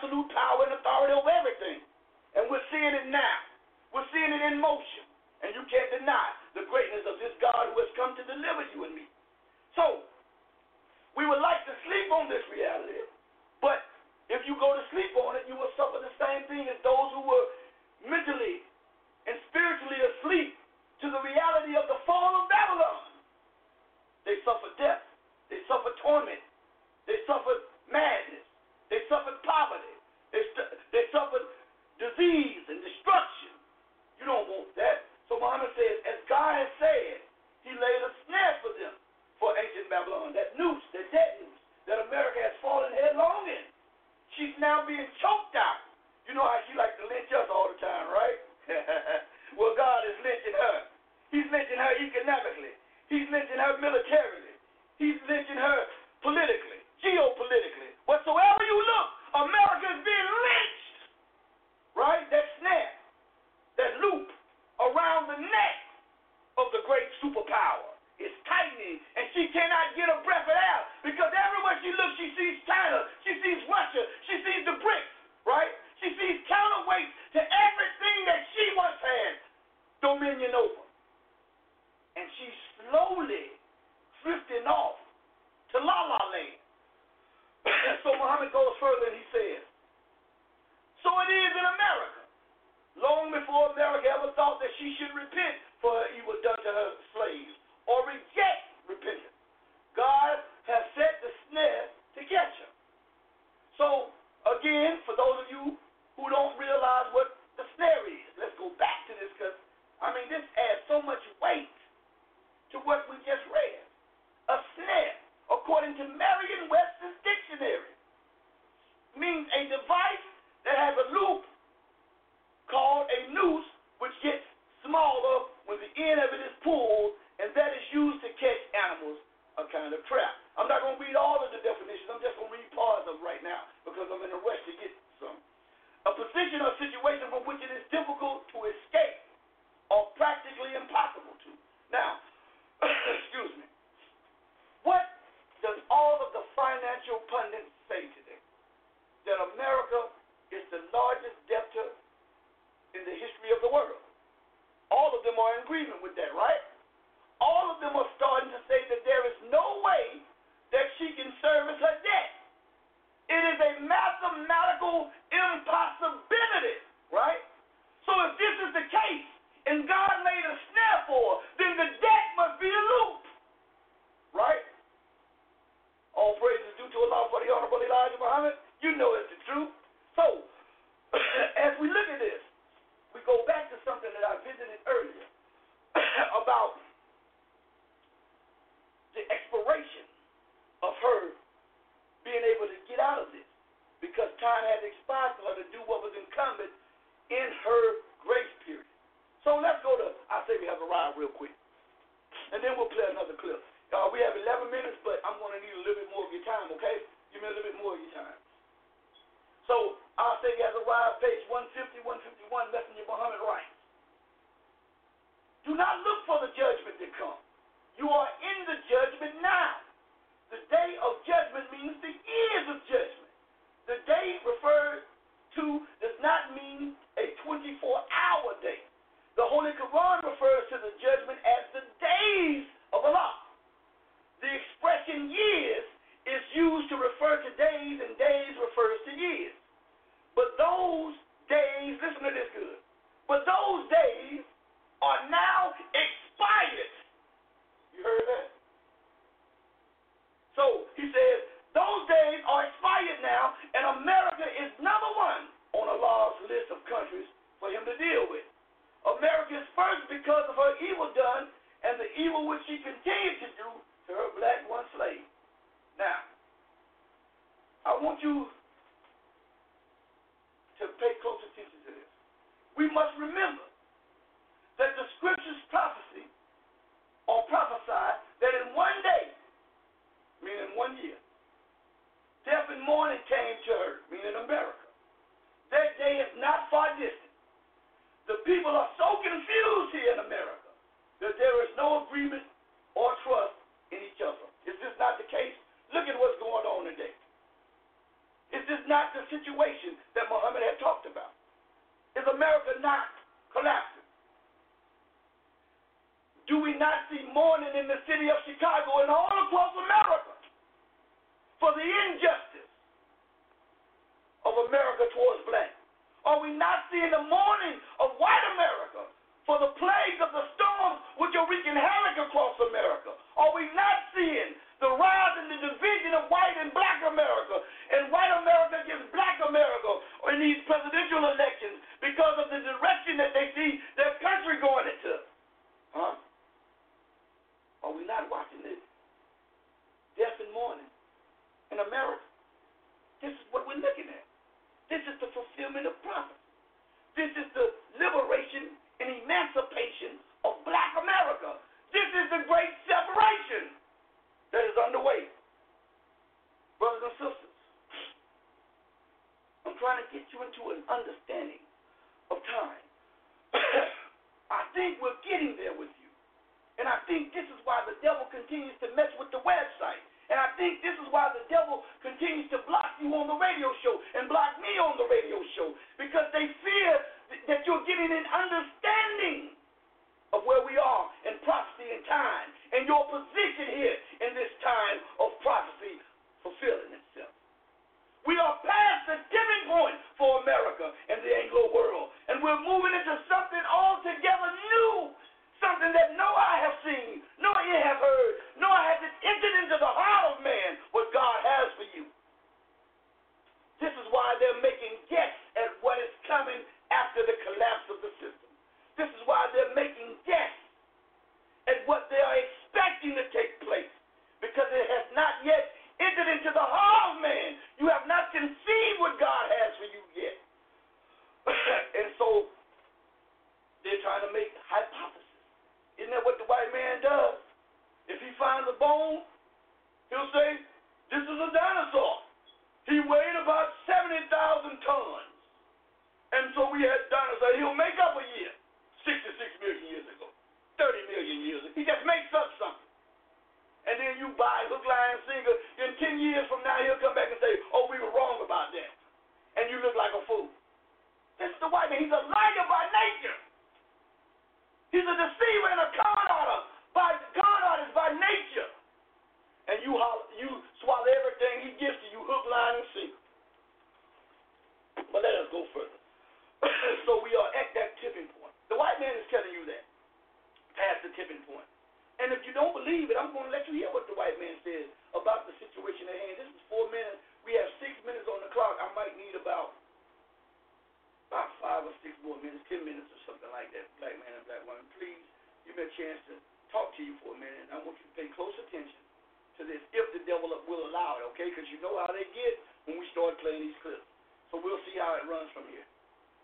absolute power and authority over everything. And we're seeing it now. We're seeing it in motion. And you can't deny the greatness of this God who has come to deliver you and me. So, we would like to sleep on this reality, but if you go to sleep on it, you will suffer the same thing as those who were mentally and spiritually asleep to the reality of the fall of Babylon. They suffered death. They suffered torment. They suffered madness. They suffered poverty. They, st- they suffered disease and destruction. You don't want that. So Muhammad says, as God has said, he laid a snare for them, for ancient Babylon, that noose, that dead noose, that America has fallen headlong in. She's now being choked out. You know how she likes to lynch us all the time, right? Well, God is lynching her. He's lynching her economically. He's lynching her militarily. He's lynching her politically, geopolitically. Whatsoever you look, America is being lynched. Right? That snare, that loop around the neck of the great superpower is tightening, and she cannot get a breath of air because everywhere she looks, she sees China, she sees Russia, she sees the BRICS, right? She sees counterweights to everything that she once had dominion over. And she's slowly drifting off to La La Land. So Muhammad goes further and he says, so it is in America. Long before America ever thought that she should repent for her evil done to her slaves or reject repentance, God has set the snare to catch her. So, again, for those of you who don't realize what the snare is, let's go back to this because, I mean, this adds so much weight to what we just read. A snare, according to Merriam-Webster's dictionary, means a device that has a loop called a noose, which gets smaller when the end of it is pulled, and that is used to catch animals, a kind of trap. I'm not going to read all of the definitions. I'm just going to read parts of it right now because I'm in a rush to get some. A position or situation from which it is difficult to escape or practically impossible to. Now, excuse me. What does all of the financial pundits say today? That America is the largest debtor in the history of the world. All of them are in agreement with that, right? All of them are starting to say that there is no way that she can service her debt. It is a mathematical impossibility, right? So if this is the case, and God laid a snare for her, then the debt must be a loop, right? All praise is due to Allah for the Honorable Elijah Muhammad. You know it's the truth. So, as we look at this, we go back to something that I visited earlier about the expiration of her being able to get out of this because time had expired for her to do what was incumbent in her grace period. So let's go to, I say we have a ride real quick, and then we'll play another clip. Uh, we have eleven minutes, but I'm going to need a little bit more of your time, okay? Give me a little bit more of your time. So I'll say we have a ride, page one fifty, one fifty-one, Messenger Muhammad writes, do not look for the judgment to come. You are in the judgment now. The day of judgment means the years of judgment. The day referred to does not mean a twenty-four hour day. The Holy Quran refers to the judgment as the days of Allah. The expression years is used to refer to days, and days refers to years. But those days, listen to this good, but those days are now expired. You heard that? So he says, those days are expired now, and America is number one on Allah's list of countries for him to deal with. America is first because of her evil done and the evil which she continued to do to her black one slave. Now, I want you to pay close attention to this. We must remember that the scriptures prophecy or prophesy that in one day, meaning one year, death and mourning came to her, meaning America. That day is not far distant. The people are so confused here in America that there is no agreement or trust in each other. Is this not the case? Look at what's going on today. Is this not the the situation that Muhammad had talked about. Is America not collapsing? Do we not see mourning in the city of Chicago and all across America for the injustice of America towards black? Are we not seeing the mourning of white America for the plagues of the storms which are wreaking havoc across America? Are we not seeing the rise in the division of white and black America, and white America against black America in these presidential elections because of the direction that they see their country going into? Huh? Are we not watching this? Death and mourning in America. This is what we're looking at. This is the fulfillment of prophecy. This is the liberation and emancipation of black America. This is the great separation that is underway. Brothers and sisters, I'm trying to get you into an understanding of time. I think we're getting there with you. And I think this is why the devil continues to mess with the website. And I think this is why the devil continues to block you on the radio show and block me on the radio show, because they fear that you're getting an understanding of where we are in prophecy and time and your position here in this time of prophecy fulfilling itself. We are past the tipping point for America and the Anglo world, and we're moving into something altogether new. Something that no eye have seen, no ear have heard, no eye has entered into the heart of man what God has for you. This is why they're making guess at what is coming after the collapse of the system. This is why they're making guess at what they are expecting to take place, because it has not yet entered into the heart of man. You have not conceived what God has for you yet. And so they're trying to make hypotheses. Isn't that what the white man does? If he finds a bone, he'll say, this is a dinosaur. He weighed about seventy thousand tons. And so we had dinosaurs. He'll make up a year, sixty-six million years ago, thirty million years ago. He just makes up something. And then you buy hook, line, sinker. Then ten years from now, he'll come back and say, oh, we were wrong about that. And you look like a fool. This is the white man. He's a liar by nature. He's a deceiver and a con artist by con artist by nature. And you holler, you swallow everything he gives to you, hook, line, and sinker. But let us go further. So we are at that tipping point. The white man is telling you that. Past the tipping point. And if you don't believe it, I'm going to let you hear what the white man says about the situation at hand. This is four minutes. We have six minutes on the clock. I might need about about five or six more minutes, ten minutes or something like that, black man and black woman. Please give me a chance to talk to you for a minute. I want you to pay close attention to this, if the devil will allow it, okay? Because you know how they get when we start playing these clips. So we'll see how it runs from here.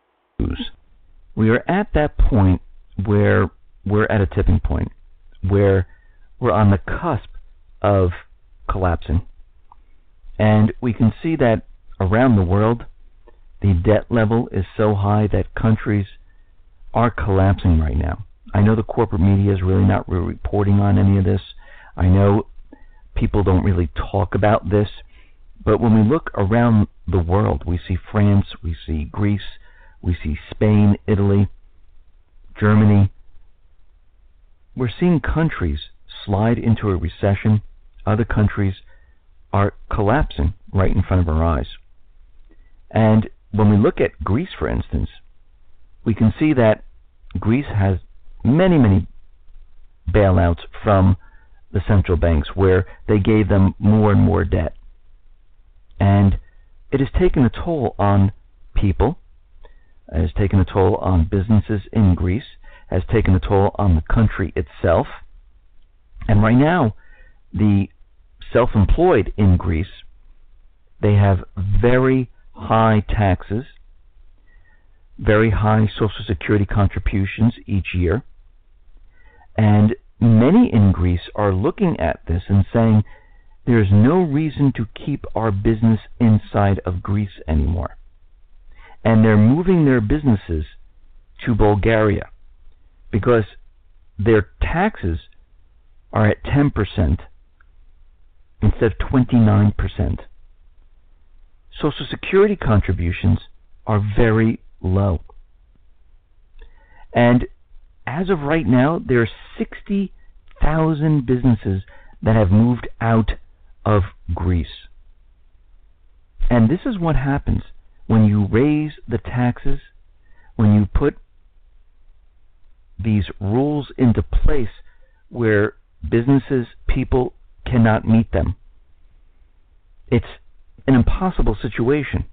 We are at that point where we're at a tipping point, where we're on the cusp of collapsing. And we can see that around the world, the debt level is so high that countries are collapsing right now. I know the corporate media is really not really reporting on any of this. I know people don't really talk about this. But when we look around the world, we see France, we see Greece, we see Spain, Italy, Germany. We're seeing countries slide into a recession. Other countries are collapsing right in front of our eyes. And when we look at Greece, for instance, we can see that Greece has many, many bailouts from the central banks where they gave them more and more debt. And it has taken a toll on people, it has taken a toll on businesses in Greece, has taken a toll on the country itself. And right now, the self-employed in Greece, they have very high taxes, very high Social Security contributions each year. And many in Greece are looking at this and saying, there's no reason to keep our business inside of Greece anymore. And they're moving their businesses to Bulgaria because their taxes are at ten percent instead of twenty-nine percent. Social Security contributions are very low. And as of right now, there are sixty thousand businesses that have moved out of Greece. And this is what happens when you raise the taxes, when you put these rules into place where businesses, people cannot meet them. It's an impossible situation.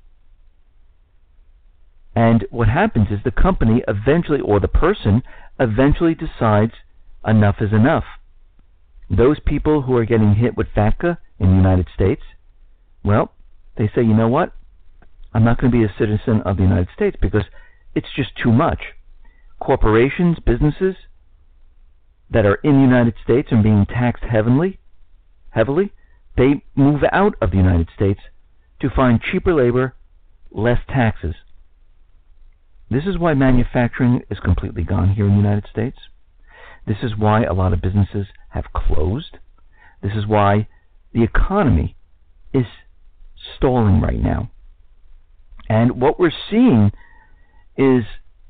And what happens is the company eventually, or the person, eventually decides enough is enough. Those people who are getting hit with FATCA in the United States, well, they say, you know what? I'm not going to be a citizen of the United States because it's just too much. Corporations, businesses that are in the United States and being taxed heavily, heavily, they move out of the United States to find cheaper labor, less taxes. This is why manufacturing is completely gone here in the United States. This is why a lot of businesses have closed. This is why the economy is stalling right now. And what we're seeing is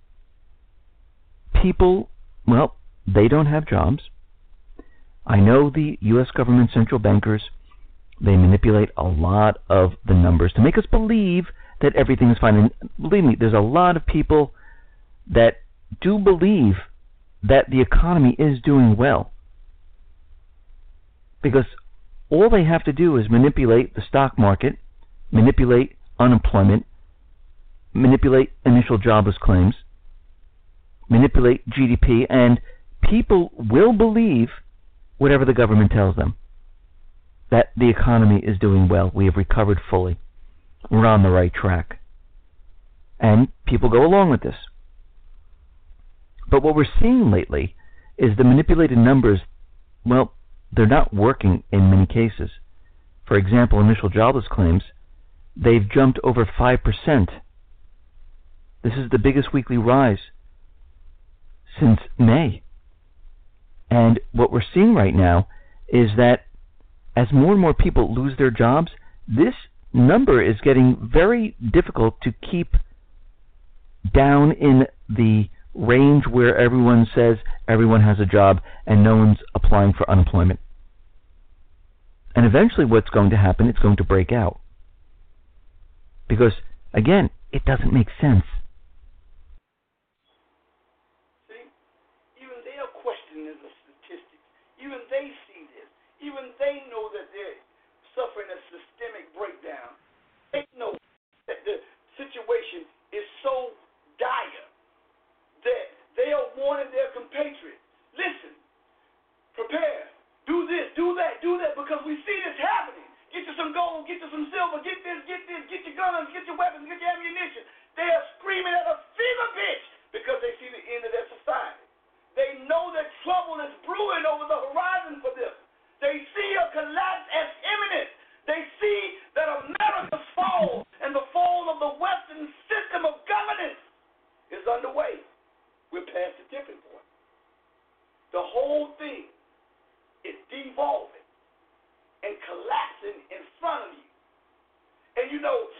people, well, they don't have jobs. I know the U S government central bankers, they manipulate a lot of the numbers to make us believe that everything is fine. And believe me, there's a lot of people that do believe that the economy is doing well. Because all they have to do is manipulate the stock market, manipulate unemployment, manipulate initial jobless claims, manipulate G D P, and people will believe whatever the government tells them, that the economy is doing well. We have recovered fully. We're on the right track. And people go along with this. But what we're seeing lately is the manipulated numbers, well, they're not working in many cases. For example, initial jobless claims, they've jumped over five percent. This is the biggest weekly rise since May. And what we're seeing right now is that as more and more people lose their jobs, this number is getting very difficult to keep down in the range where everyone says everyone has a job and no one's applying for unemployment. And eventually what's going to happen, it's going to break out. Because, again, it doesn't make sense. See, even they are questioning the statistics. Even they see this. Even they know that they're suffering a systemic breakdown. They know that the situation is so dire that they are warning their compatriots. Listen, prepare, do this, do that, do that, because we see this happening. Get you some gold, get you some silver, get this, get this, get your guns, get your weapons, get your ammunition. They are screaming at a fever pitch because they see the end of their society. They know that trouble is brewing over the horizon for them. They see a collapse as imminent. They see that America's fall and the fall of the Western system of governance is underway. We're past the tipping point. The whole thing is devolving and collapsing in front of you. And you know,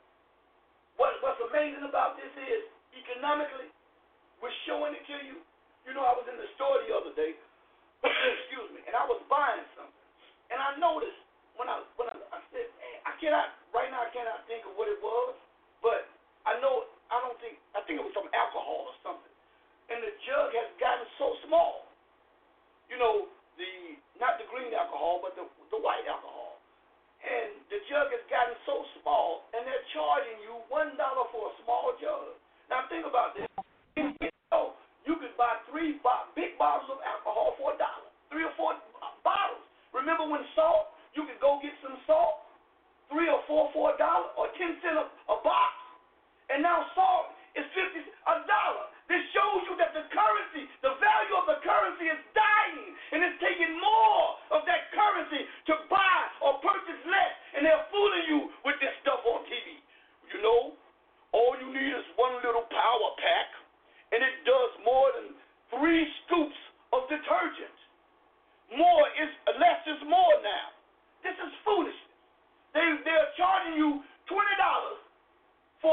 what, what's amazing about this is, economically, we're showing it to you. You know, I was in the store the other day, excuse me, and I was buying something. And I noticed, when I when I, I said, hey, I cannot, right now I cannot think of what it was, but I know, I don't think, I think it was some alcohol or something. And the jug has gotten so small. You know, the not the green alcohol, but the the white alcohol. And the jug has gotten so small, and they're charging you one dollar for a small jug. Now think about this. You know, you could buy three bo- big bottles of alcohol for a dollar, three or four bottles. Remember when salt? You could go get some salt, three or four for a dollar, or ten cents a, a box. And now salt is fifty a dollar. This shows you that the currency, the value of the currency is dying, and it's taking more of that currency to buy or purchase less, and they're fooling you with this stuff on T V. You know, all you need is one little power pack, and it does more than three scoops of detergent. More is less is more now. This is foolishness. They they're charging you twenty dollars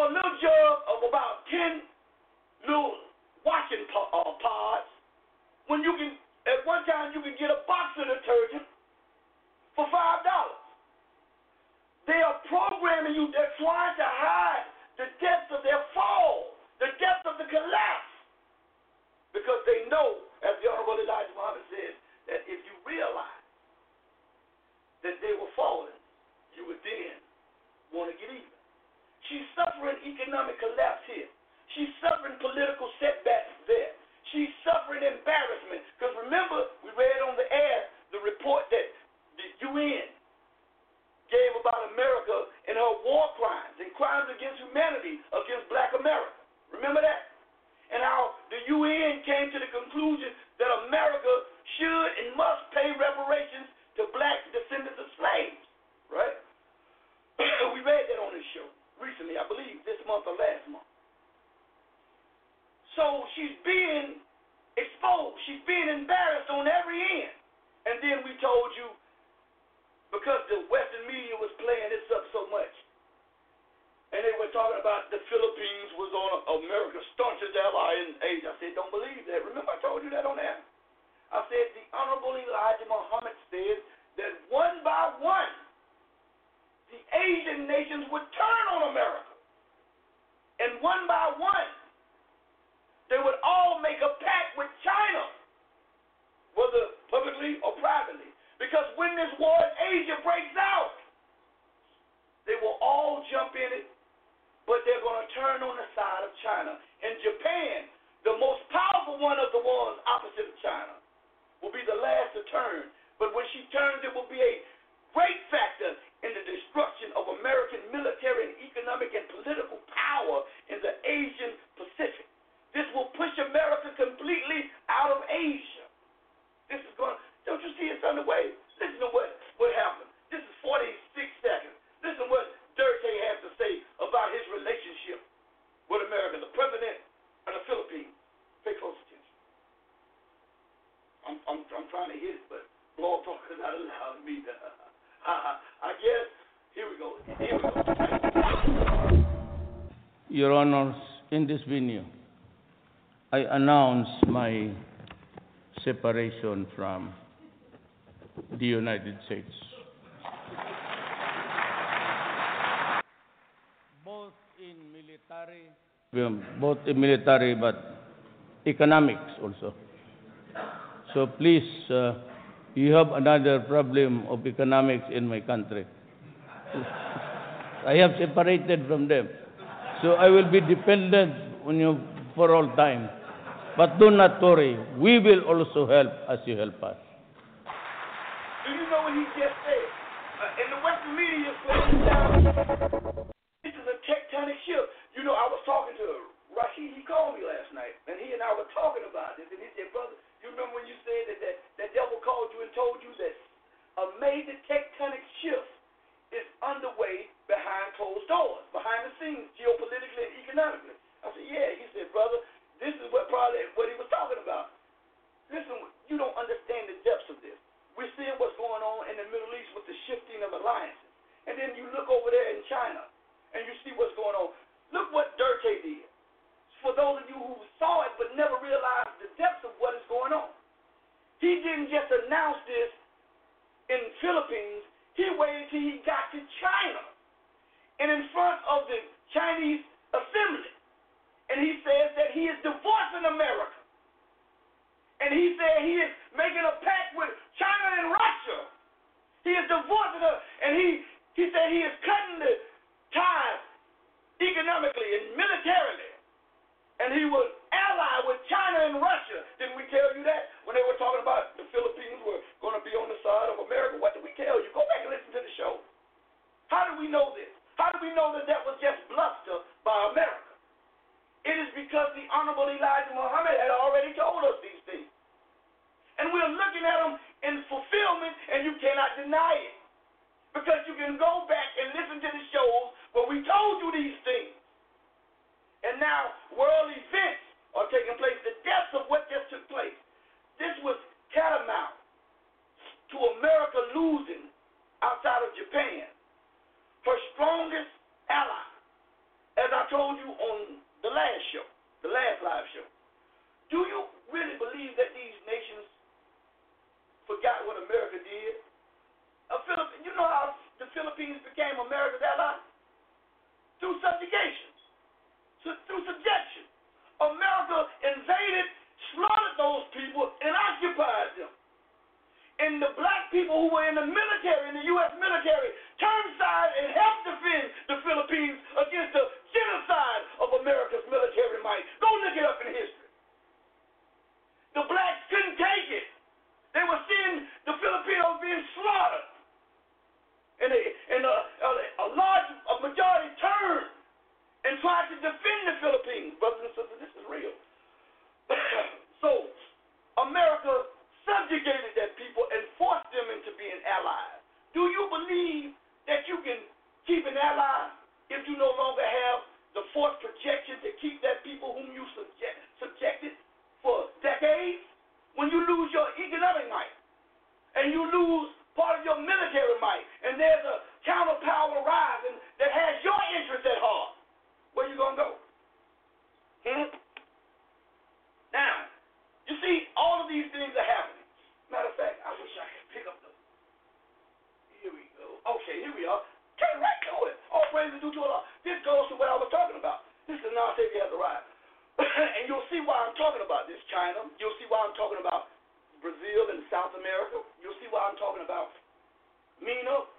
a little jug of about ten little washing po- uh, pods, when you can, at one time you can get a box of detergent for five dollars. They are programming you, they're trying to hide the depth of their fall, the depth of the collapse. Because they know, as the Honorable Elijah Muhammad says, that if you realize that they were falling, you would then want to get even. She's suffering economic collapse here. She's suffering political setbacks there. She's suffering embarrassment. Because remember, we read on the air the report that the U N gave about America and her war crimes and crimes against humanity against black America. Remember that? And how the U N came to the conclusion that America should and must pay reparations to black descendants of slaves, right? We read that on this show recently, I believe, this month or last month. So she's being exposed. She's being embarrassed on every end. And then we told you, because the Western media was playing this up so much, and they were talking about the Philippines was on America's staunchest ally in Asia. I said, don't believe that. Remember I told you that on air? I said, the Honorable Elijah Muhammad said that one by one, the Asian nations would turn on America. And one by one, they would all make a pact with China, whether publicly or privately. Because when this war in Asia breaks out, they will all jump in it, but they're going to turn on the side of China. And Japan, the most powerful one of the ones opposite of China, will be the last to turn. But when she turns, it will be a great factor in the destruction of American military and economic and political power in the Asian Pacific. This will push America completely out of Asia. This is going to, don't you see it's underway? Listen to what, what happened. This is forty-six seconds. Listen what Duterte has to say about his relationship with America, the president of the Philippines. Pay close attention. I'm, I'm, I'm trying to hit it, but blog talk is not allowing me to. I guess, here we go. Here we go. Your Honors, in this venue, I announce my separation from the United States. Both in military, well, both in military, but economics also. So please, uh, you have another problem of economics in my country. I have separated from them. So I will be dependent on you for all time. But do not worry, we will also help as you help us. Do you know what he just said? Uh, in the Western media, putting down, this is a tectonic shift. You know, I was talking to Rashid, he called me last night, and he and I were talking about this, and he said, brother, you remember when you said that that, that devil called you and told you that a major tectonic shift is underway behind closed doors, behind the scenes, geopolitically and economically? I said, yeah. He said, brother, this is what probably what he was talking about. Listen, you don't understand the depths of this. We're seeing what's going on in the Middle East with the shifting of alliances. And then you look over there in China, and you see what's going on. Look what Duterte did. For those of you who saw it but never realized the depths of what is going on. He didn't just announce this in the Philippines. He waited till he got to China. And in front of the Chinese assembly. And he says that he is divorcing America. And he said he is making a pact with China and Russia. He is divorcing her. And he, he said he is cutting the ties economically and militarily. And he was allied with China and Russia. Didn't we tell you that? When they were talking about the Philippines were going to be on the side of America. What did we tell you? Go back and listen to the show. How do we know this? How do we know that that was just bluster by America? It is because the Honorable Elijah Muhammad had already told us these things. And we're looking at them in fulfillment, and you cannot deny it. Because you can go back and listen to the shows where we told you these things. And now world events are taking place. The depths of what just took place. This was tantamount to America losing outside of Japan her strongest ally as I told you on the last show, the last live show, do you really believe that these nations forgot what America did? Uh, Philipp- you know how the Philippines became America's ally? Through subjugation, so, through subjection. America invaded, slaughtered those people, and occupied them. And the black people who were in the military, in the U S military, turned side and helped defend the Philippines against the genocide of America's military might. Go look it up in history. The blacks couldn't take it. They were seeing the Filipinos being slaughtered. And, they, and a, a, a large a majority turned and tried to defend the Philippines. Brothers and sisters, this is real. So, America subjugated that people and forced them into being allies. Do you believe that you can keep an ally if you no longer have the forced projection to keep that people whom you subject, subjected for decades? When you lose your economic might and you lose part of your military might and there's a counterpower rising that has your interest at heart, where you going to go? Hmm? Now, you see, all of these things are happening. Matter of fact, I wish I could pick up the. Here we go. Okay, here we are. Came right to it. All praise is due to Allah. This goes to what I was talking about. This is now Savior has arrived. And you'll see why I'm talking about this, China. You'll see why I'm talking about Brazil and South America. You'll see why I'm talking about MENA,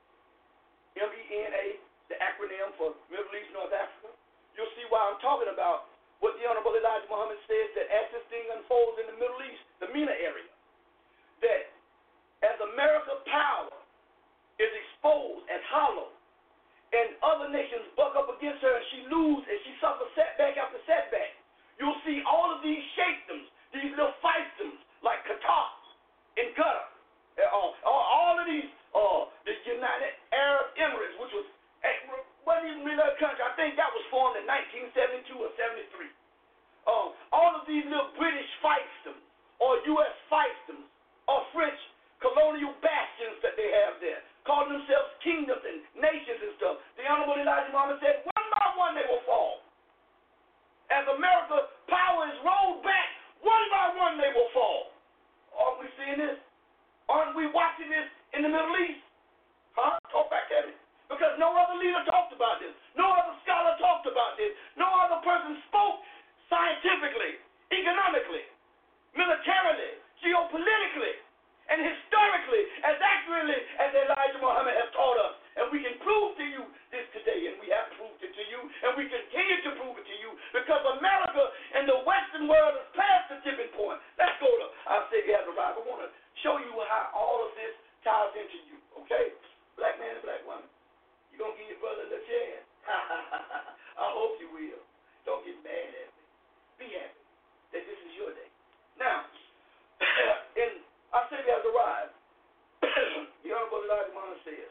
M E N A, the acronym for Middle East, North Africa. You'll see why I'm talking about what the Honorable Elijah Muhammad says, that as this thing unfolds in the Middle East, the MENA area, that as America's power is exposed as hollow, and other nations buck up against her and she loses and she suffers setback after setback, you'll see all of these shakedoms, these little fiefdoms, like Qatar and Qatar, uh, all of these, uh, the United Arab Emirates, which was wasn't even really a country. I think that was formed in nineteen seventy-two or seventy-three. Uh, all of these little British fiefdoms or U S fiefdoms or French colonial bastions that they have there, calling themselves kingdoms and nations and stuff. The Honorable Elijah Muhammad said, one by one they will fall. As America's power is rolled back, one by one they will fall. Aren't we seeing this? Aren't we watching this in the Middle East? Huh? Talk back at me. Because no other leader talked about this. No other scholar talked about this. No other person spoke scientifically, economically, militarily, geopolitically, and historically as accurately as Elijah Muhammad has taught us. And we can prove to you this today, and we have proved it to you, and we continue to prove it to you, because America and the Western world has passed the tipping point. Let's go to our Savior has arrived. I want to show you how all of this ties into you, okay? Black man and black woman. You going to give your brother a little chance? I hope you will. Don't get mad at me. Be happy that this is your day. Now, in our Savior has arrived. The Honorable Elijah Muhammad says,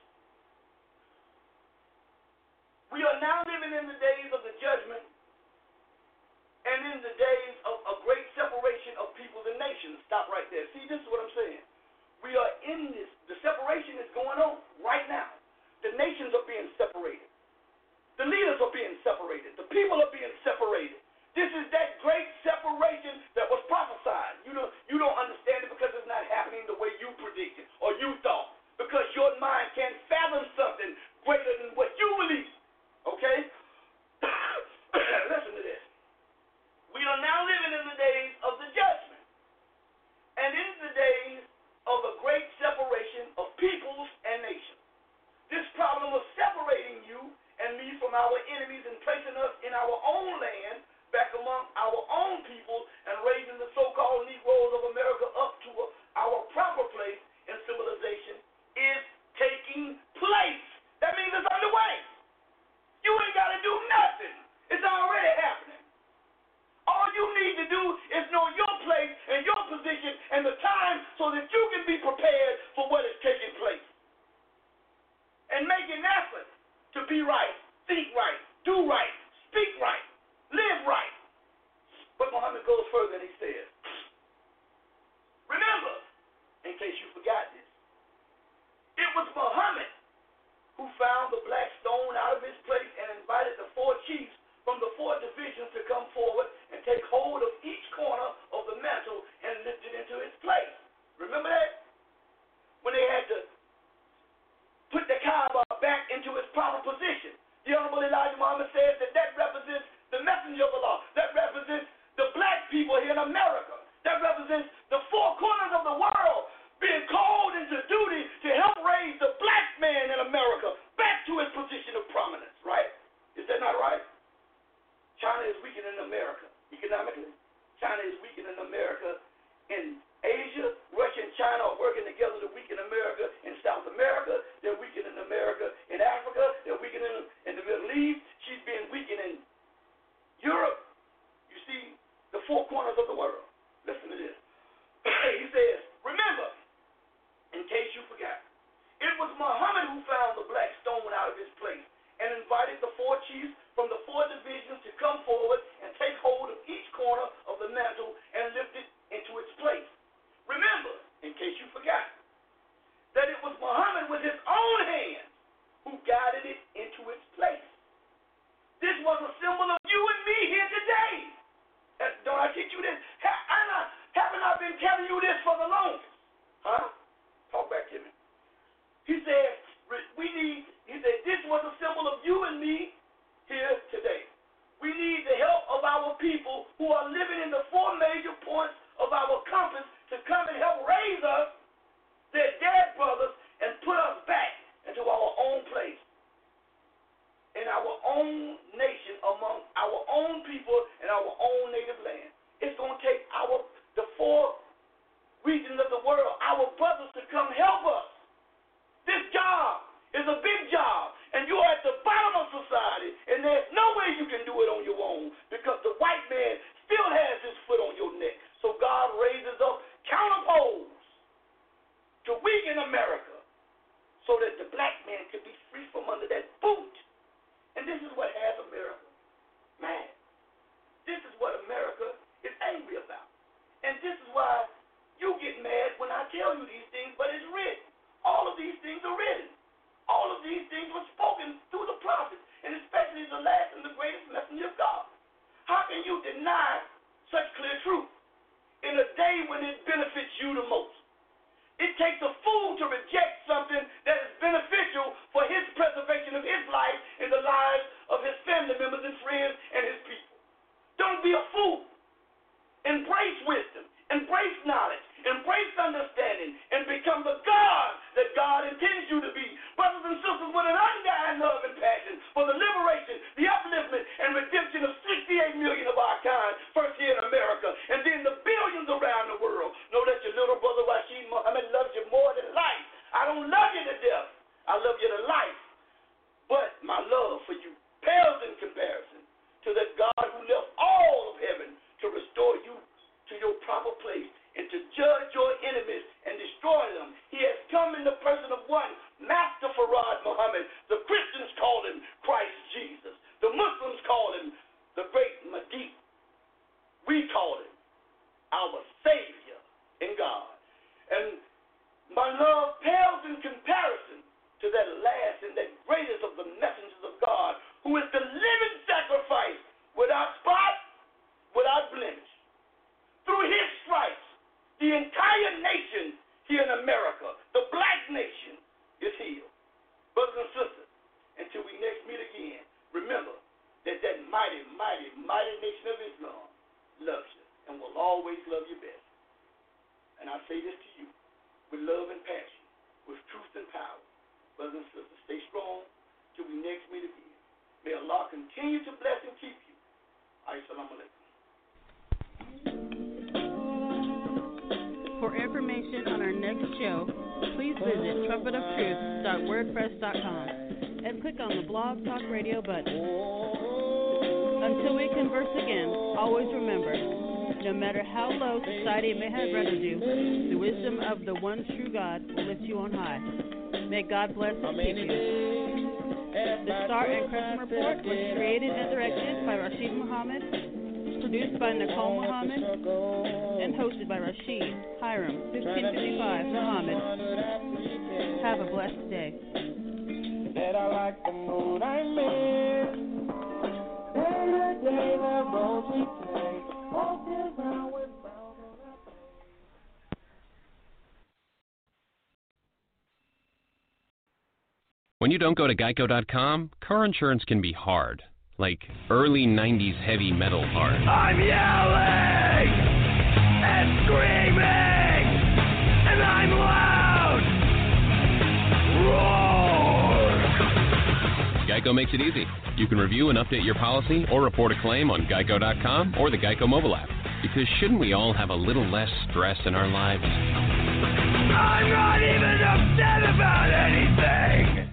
we are now living in the days of the judgment and in the days of a great separation of peoples and nations. Stop right there. See, this is what I'm saying. We are in this. The separation is going on right now. The nations are being separated. The leaders are being separated. The people are being separated. This is that great separation that was prophesied. You don't, you don't understand it because it's not happening the way you predicted or you thought, because your mind can't fathom something greater than what you believe. Okay? Listen to this. We are now living in the days of the judgment and in the days of a great separation of peoples and nations. This problem of separating you and me from our enemies and placing us in our own land, back among our own people, and raising the so-called Negroes of America up to a, our proper place in civilization is taking place. That means it's underway. You ain't got to do nothing. It's already happening. All you need to do is know your place and your position and the time so that you can be prepared for what is taking place. And make an effort to be right, think right, do right, speak right, live right. But Muhammad goes further and he says, remember, in case you forgot this, it was Muhammad who found the black stone out of his place and invited the four into its proper position. The Honorable Elijah Muhammad says that that represents the messenger of Allah. That represents the black people here in America. That represents the four corners of the world being called into duty to help raise the black man in America back to his position of prominence, right? Is that not right? China is weakening America economically. China is weakening America in Asia. Russia and China are working together to weaken America in South America. They're weakening America in Africa. They're weakening in the Middle East. She's been weakening Europe. You see, the four corners of the world. Listen to this. He says, remember, in case you forgot, it was Muhammad who found the black stone out of his place and invited the four chiefs from the four divisions to come forward and take hold of each corner of the mantle and lift it into its place. Remember, in case you forgot, that it was Muhammad with his own hands who guided it into its place. This was a symbol of you and me here today. Don't I teach you this? Haven't I been telling you this for the longest? Huh? Talk back to me. He said, we need, he said, this was a symbol of you and me here today. We need the help of our people who are living in the four major points of our compass to come and help raise us, their dead brothers, and put us back into our own place, in our own nation, among our own people and our own native land. It's going to take our the four regions of the world, our brothers, to come help us. This job is a big job, and you're at the bottom of society, and there's no way you can do it on your own because the white man still has his foot on your neck. So God raises up counterpoles to weaken America so that the black man can be free from under that boot. And this is what has America mad. This is what America is angry about. And this is why you get mad when I tell you these things, but it's written. All of these things are written. All of these things were spoken through the prophets, and especially the last and the greatest messenger of God. How can you deny such clear truth in a day when it benefits you the most? It takes a fool to reject something that is beneficial for his preservation of his life and the lives of his family members and friends and his people. Don't be a fool. Embrace wisdom. Embrace knowledge. Embrace understanding and become the God that God intends you to be. Brothers and sisters, with an undying love and passion for the liberation, the upliftment, and redemption of sixty-eight million of our kind, first here in America, and then the billions around the world. Know that your little brother Rashid Muhammad loves you more than life. I don't love you to death. I love you to life. But my love for you pales in comparison to the God who left all of heaven to restore you to your proper place and to judge your enemies and destroy them. He has come in the person of one, Master Farad Muhammad. The Christians call him Christ Jesus. The Muslims call him the great Mahdi. We call him our Savior in God. And my love pales in comparison to that last and that greatest of the messengers of God, who is the living sacrifice without spot, without blemish. Through his stripes, the entire nation here in America, the black nation, is healed. Brothers and sisters, until we next meet again, remember that that mighty, mighty, mighty nation of Islam loves you and will always love you best. And I say this to you with love and passion, with truth and power. Brothers and sisters, stay strong till we next meet again. May Allah continue to bless and keep you. Assalamu alaikum. For information on our next show, please visit trumpet of truth dot wordpress dot com and click on the Blog Talk Radio button. Until we converse again, always remember, no matter how low society may have rendered you, the wisdom of the one true God will lift you on high. May God bless and keep you. The Star and Crescent Report was created and directed by Rashid Muhammad, produced by Nicole Muhammad, and hosted by Rashid Hiram, fifteen fifty-five Muhammad. Have a blessed day. That I like the mood I'm in. Day to day, the roads we take, walking around with brown. When you don't go to geico dot com, car insurance can be hard. Like early nineties heavy metal hard. I'm yelling and screaming, and I'm loud. Roar! Geico makes it easy. You can review and update your policy or report a claim on geico dot com or the Geico mobile app. Because shouldn't we all have a little less stress in our lives? I'm not even upset about anything.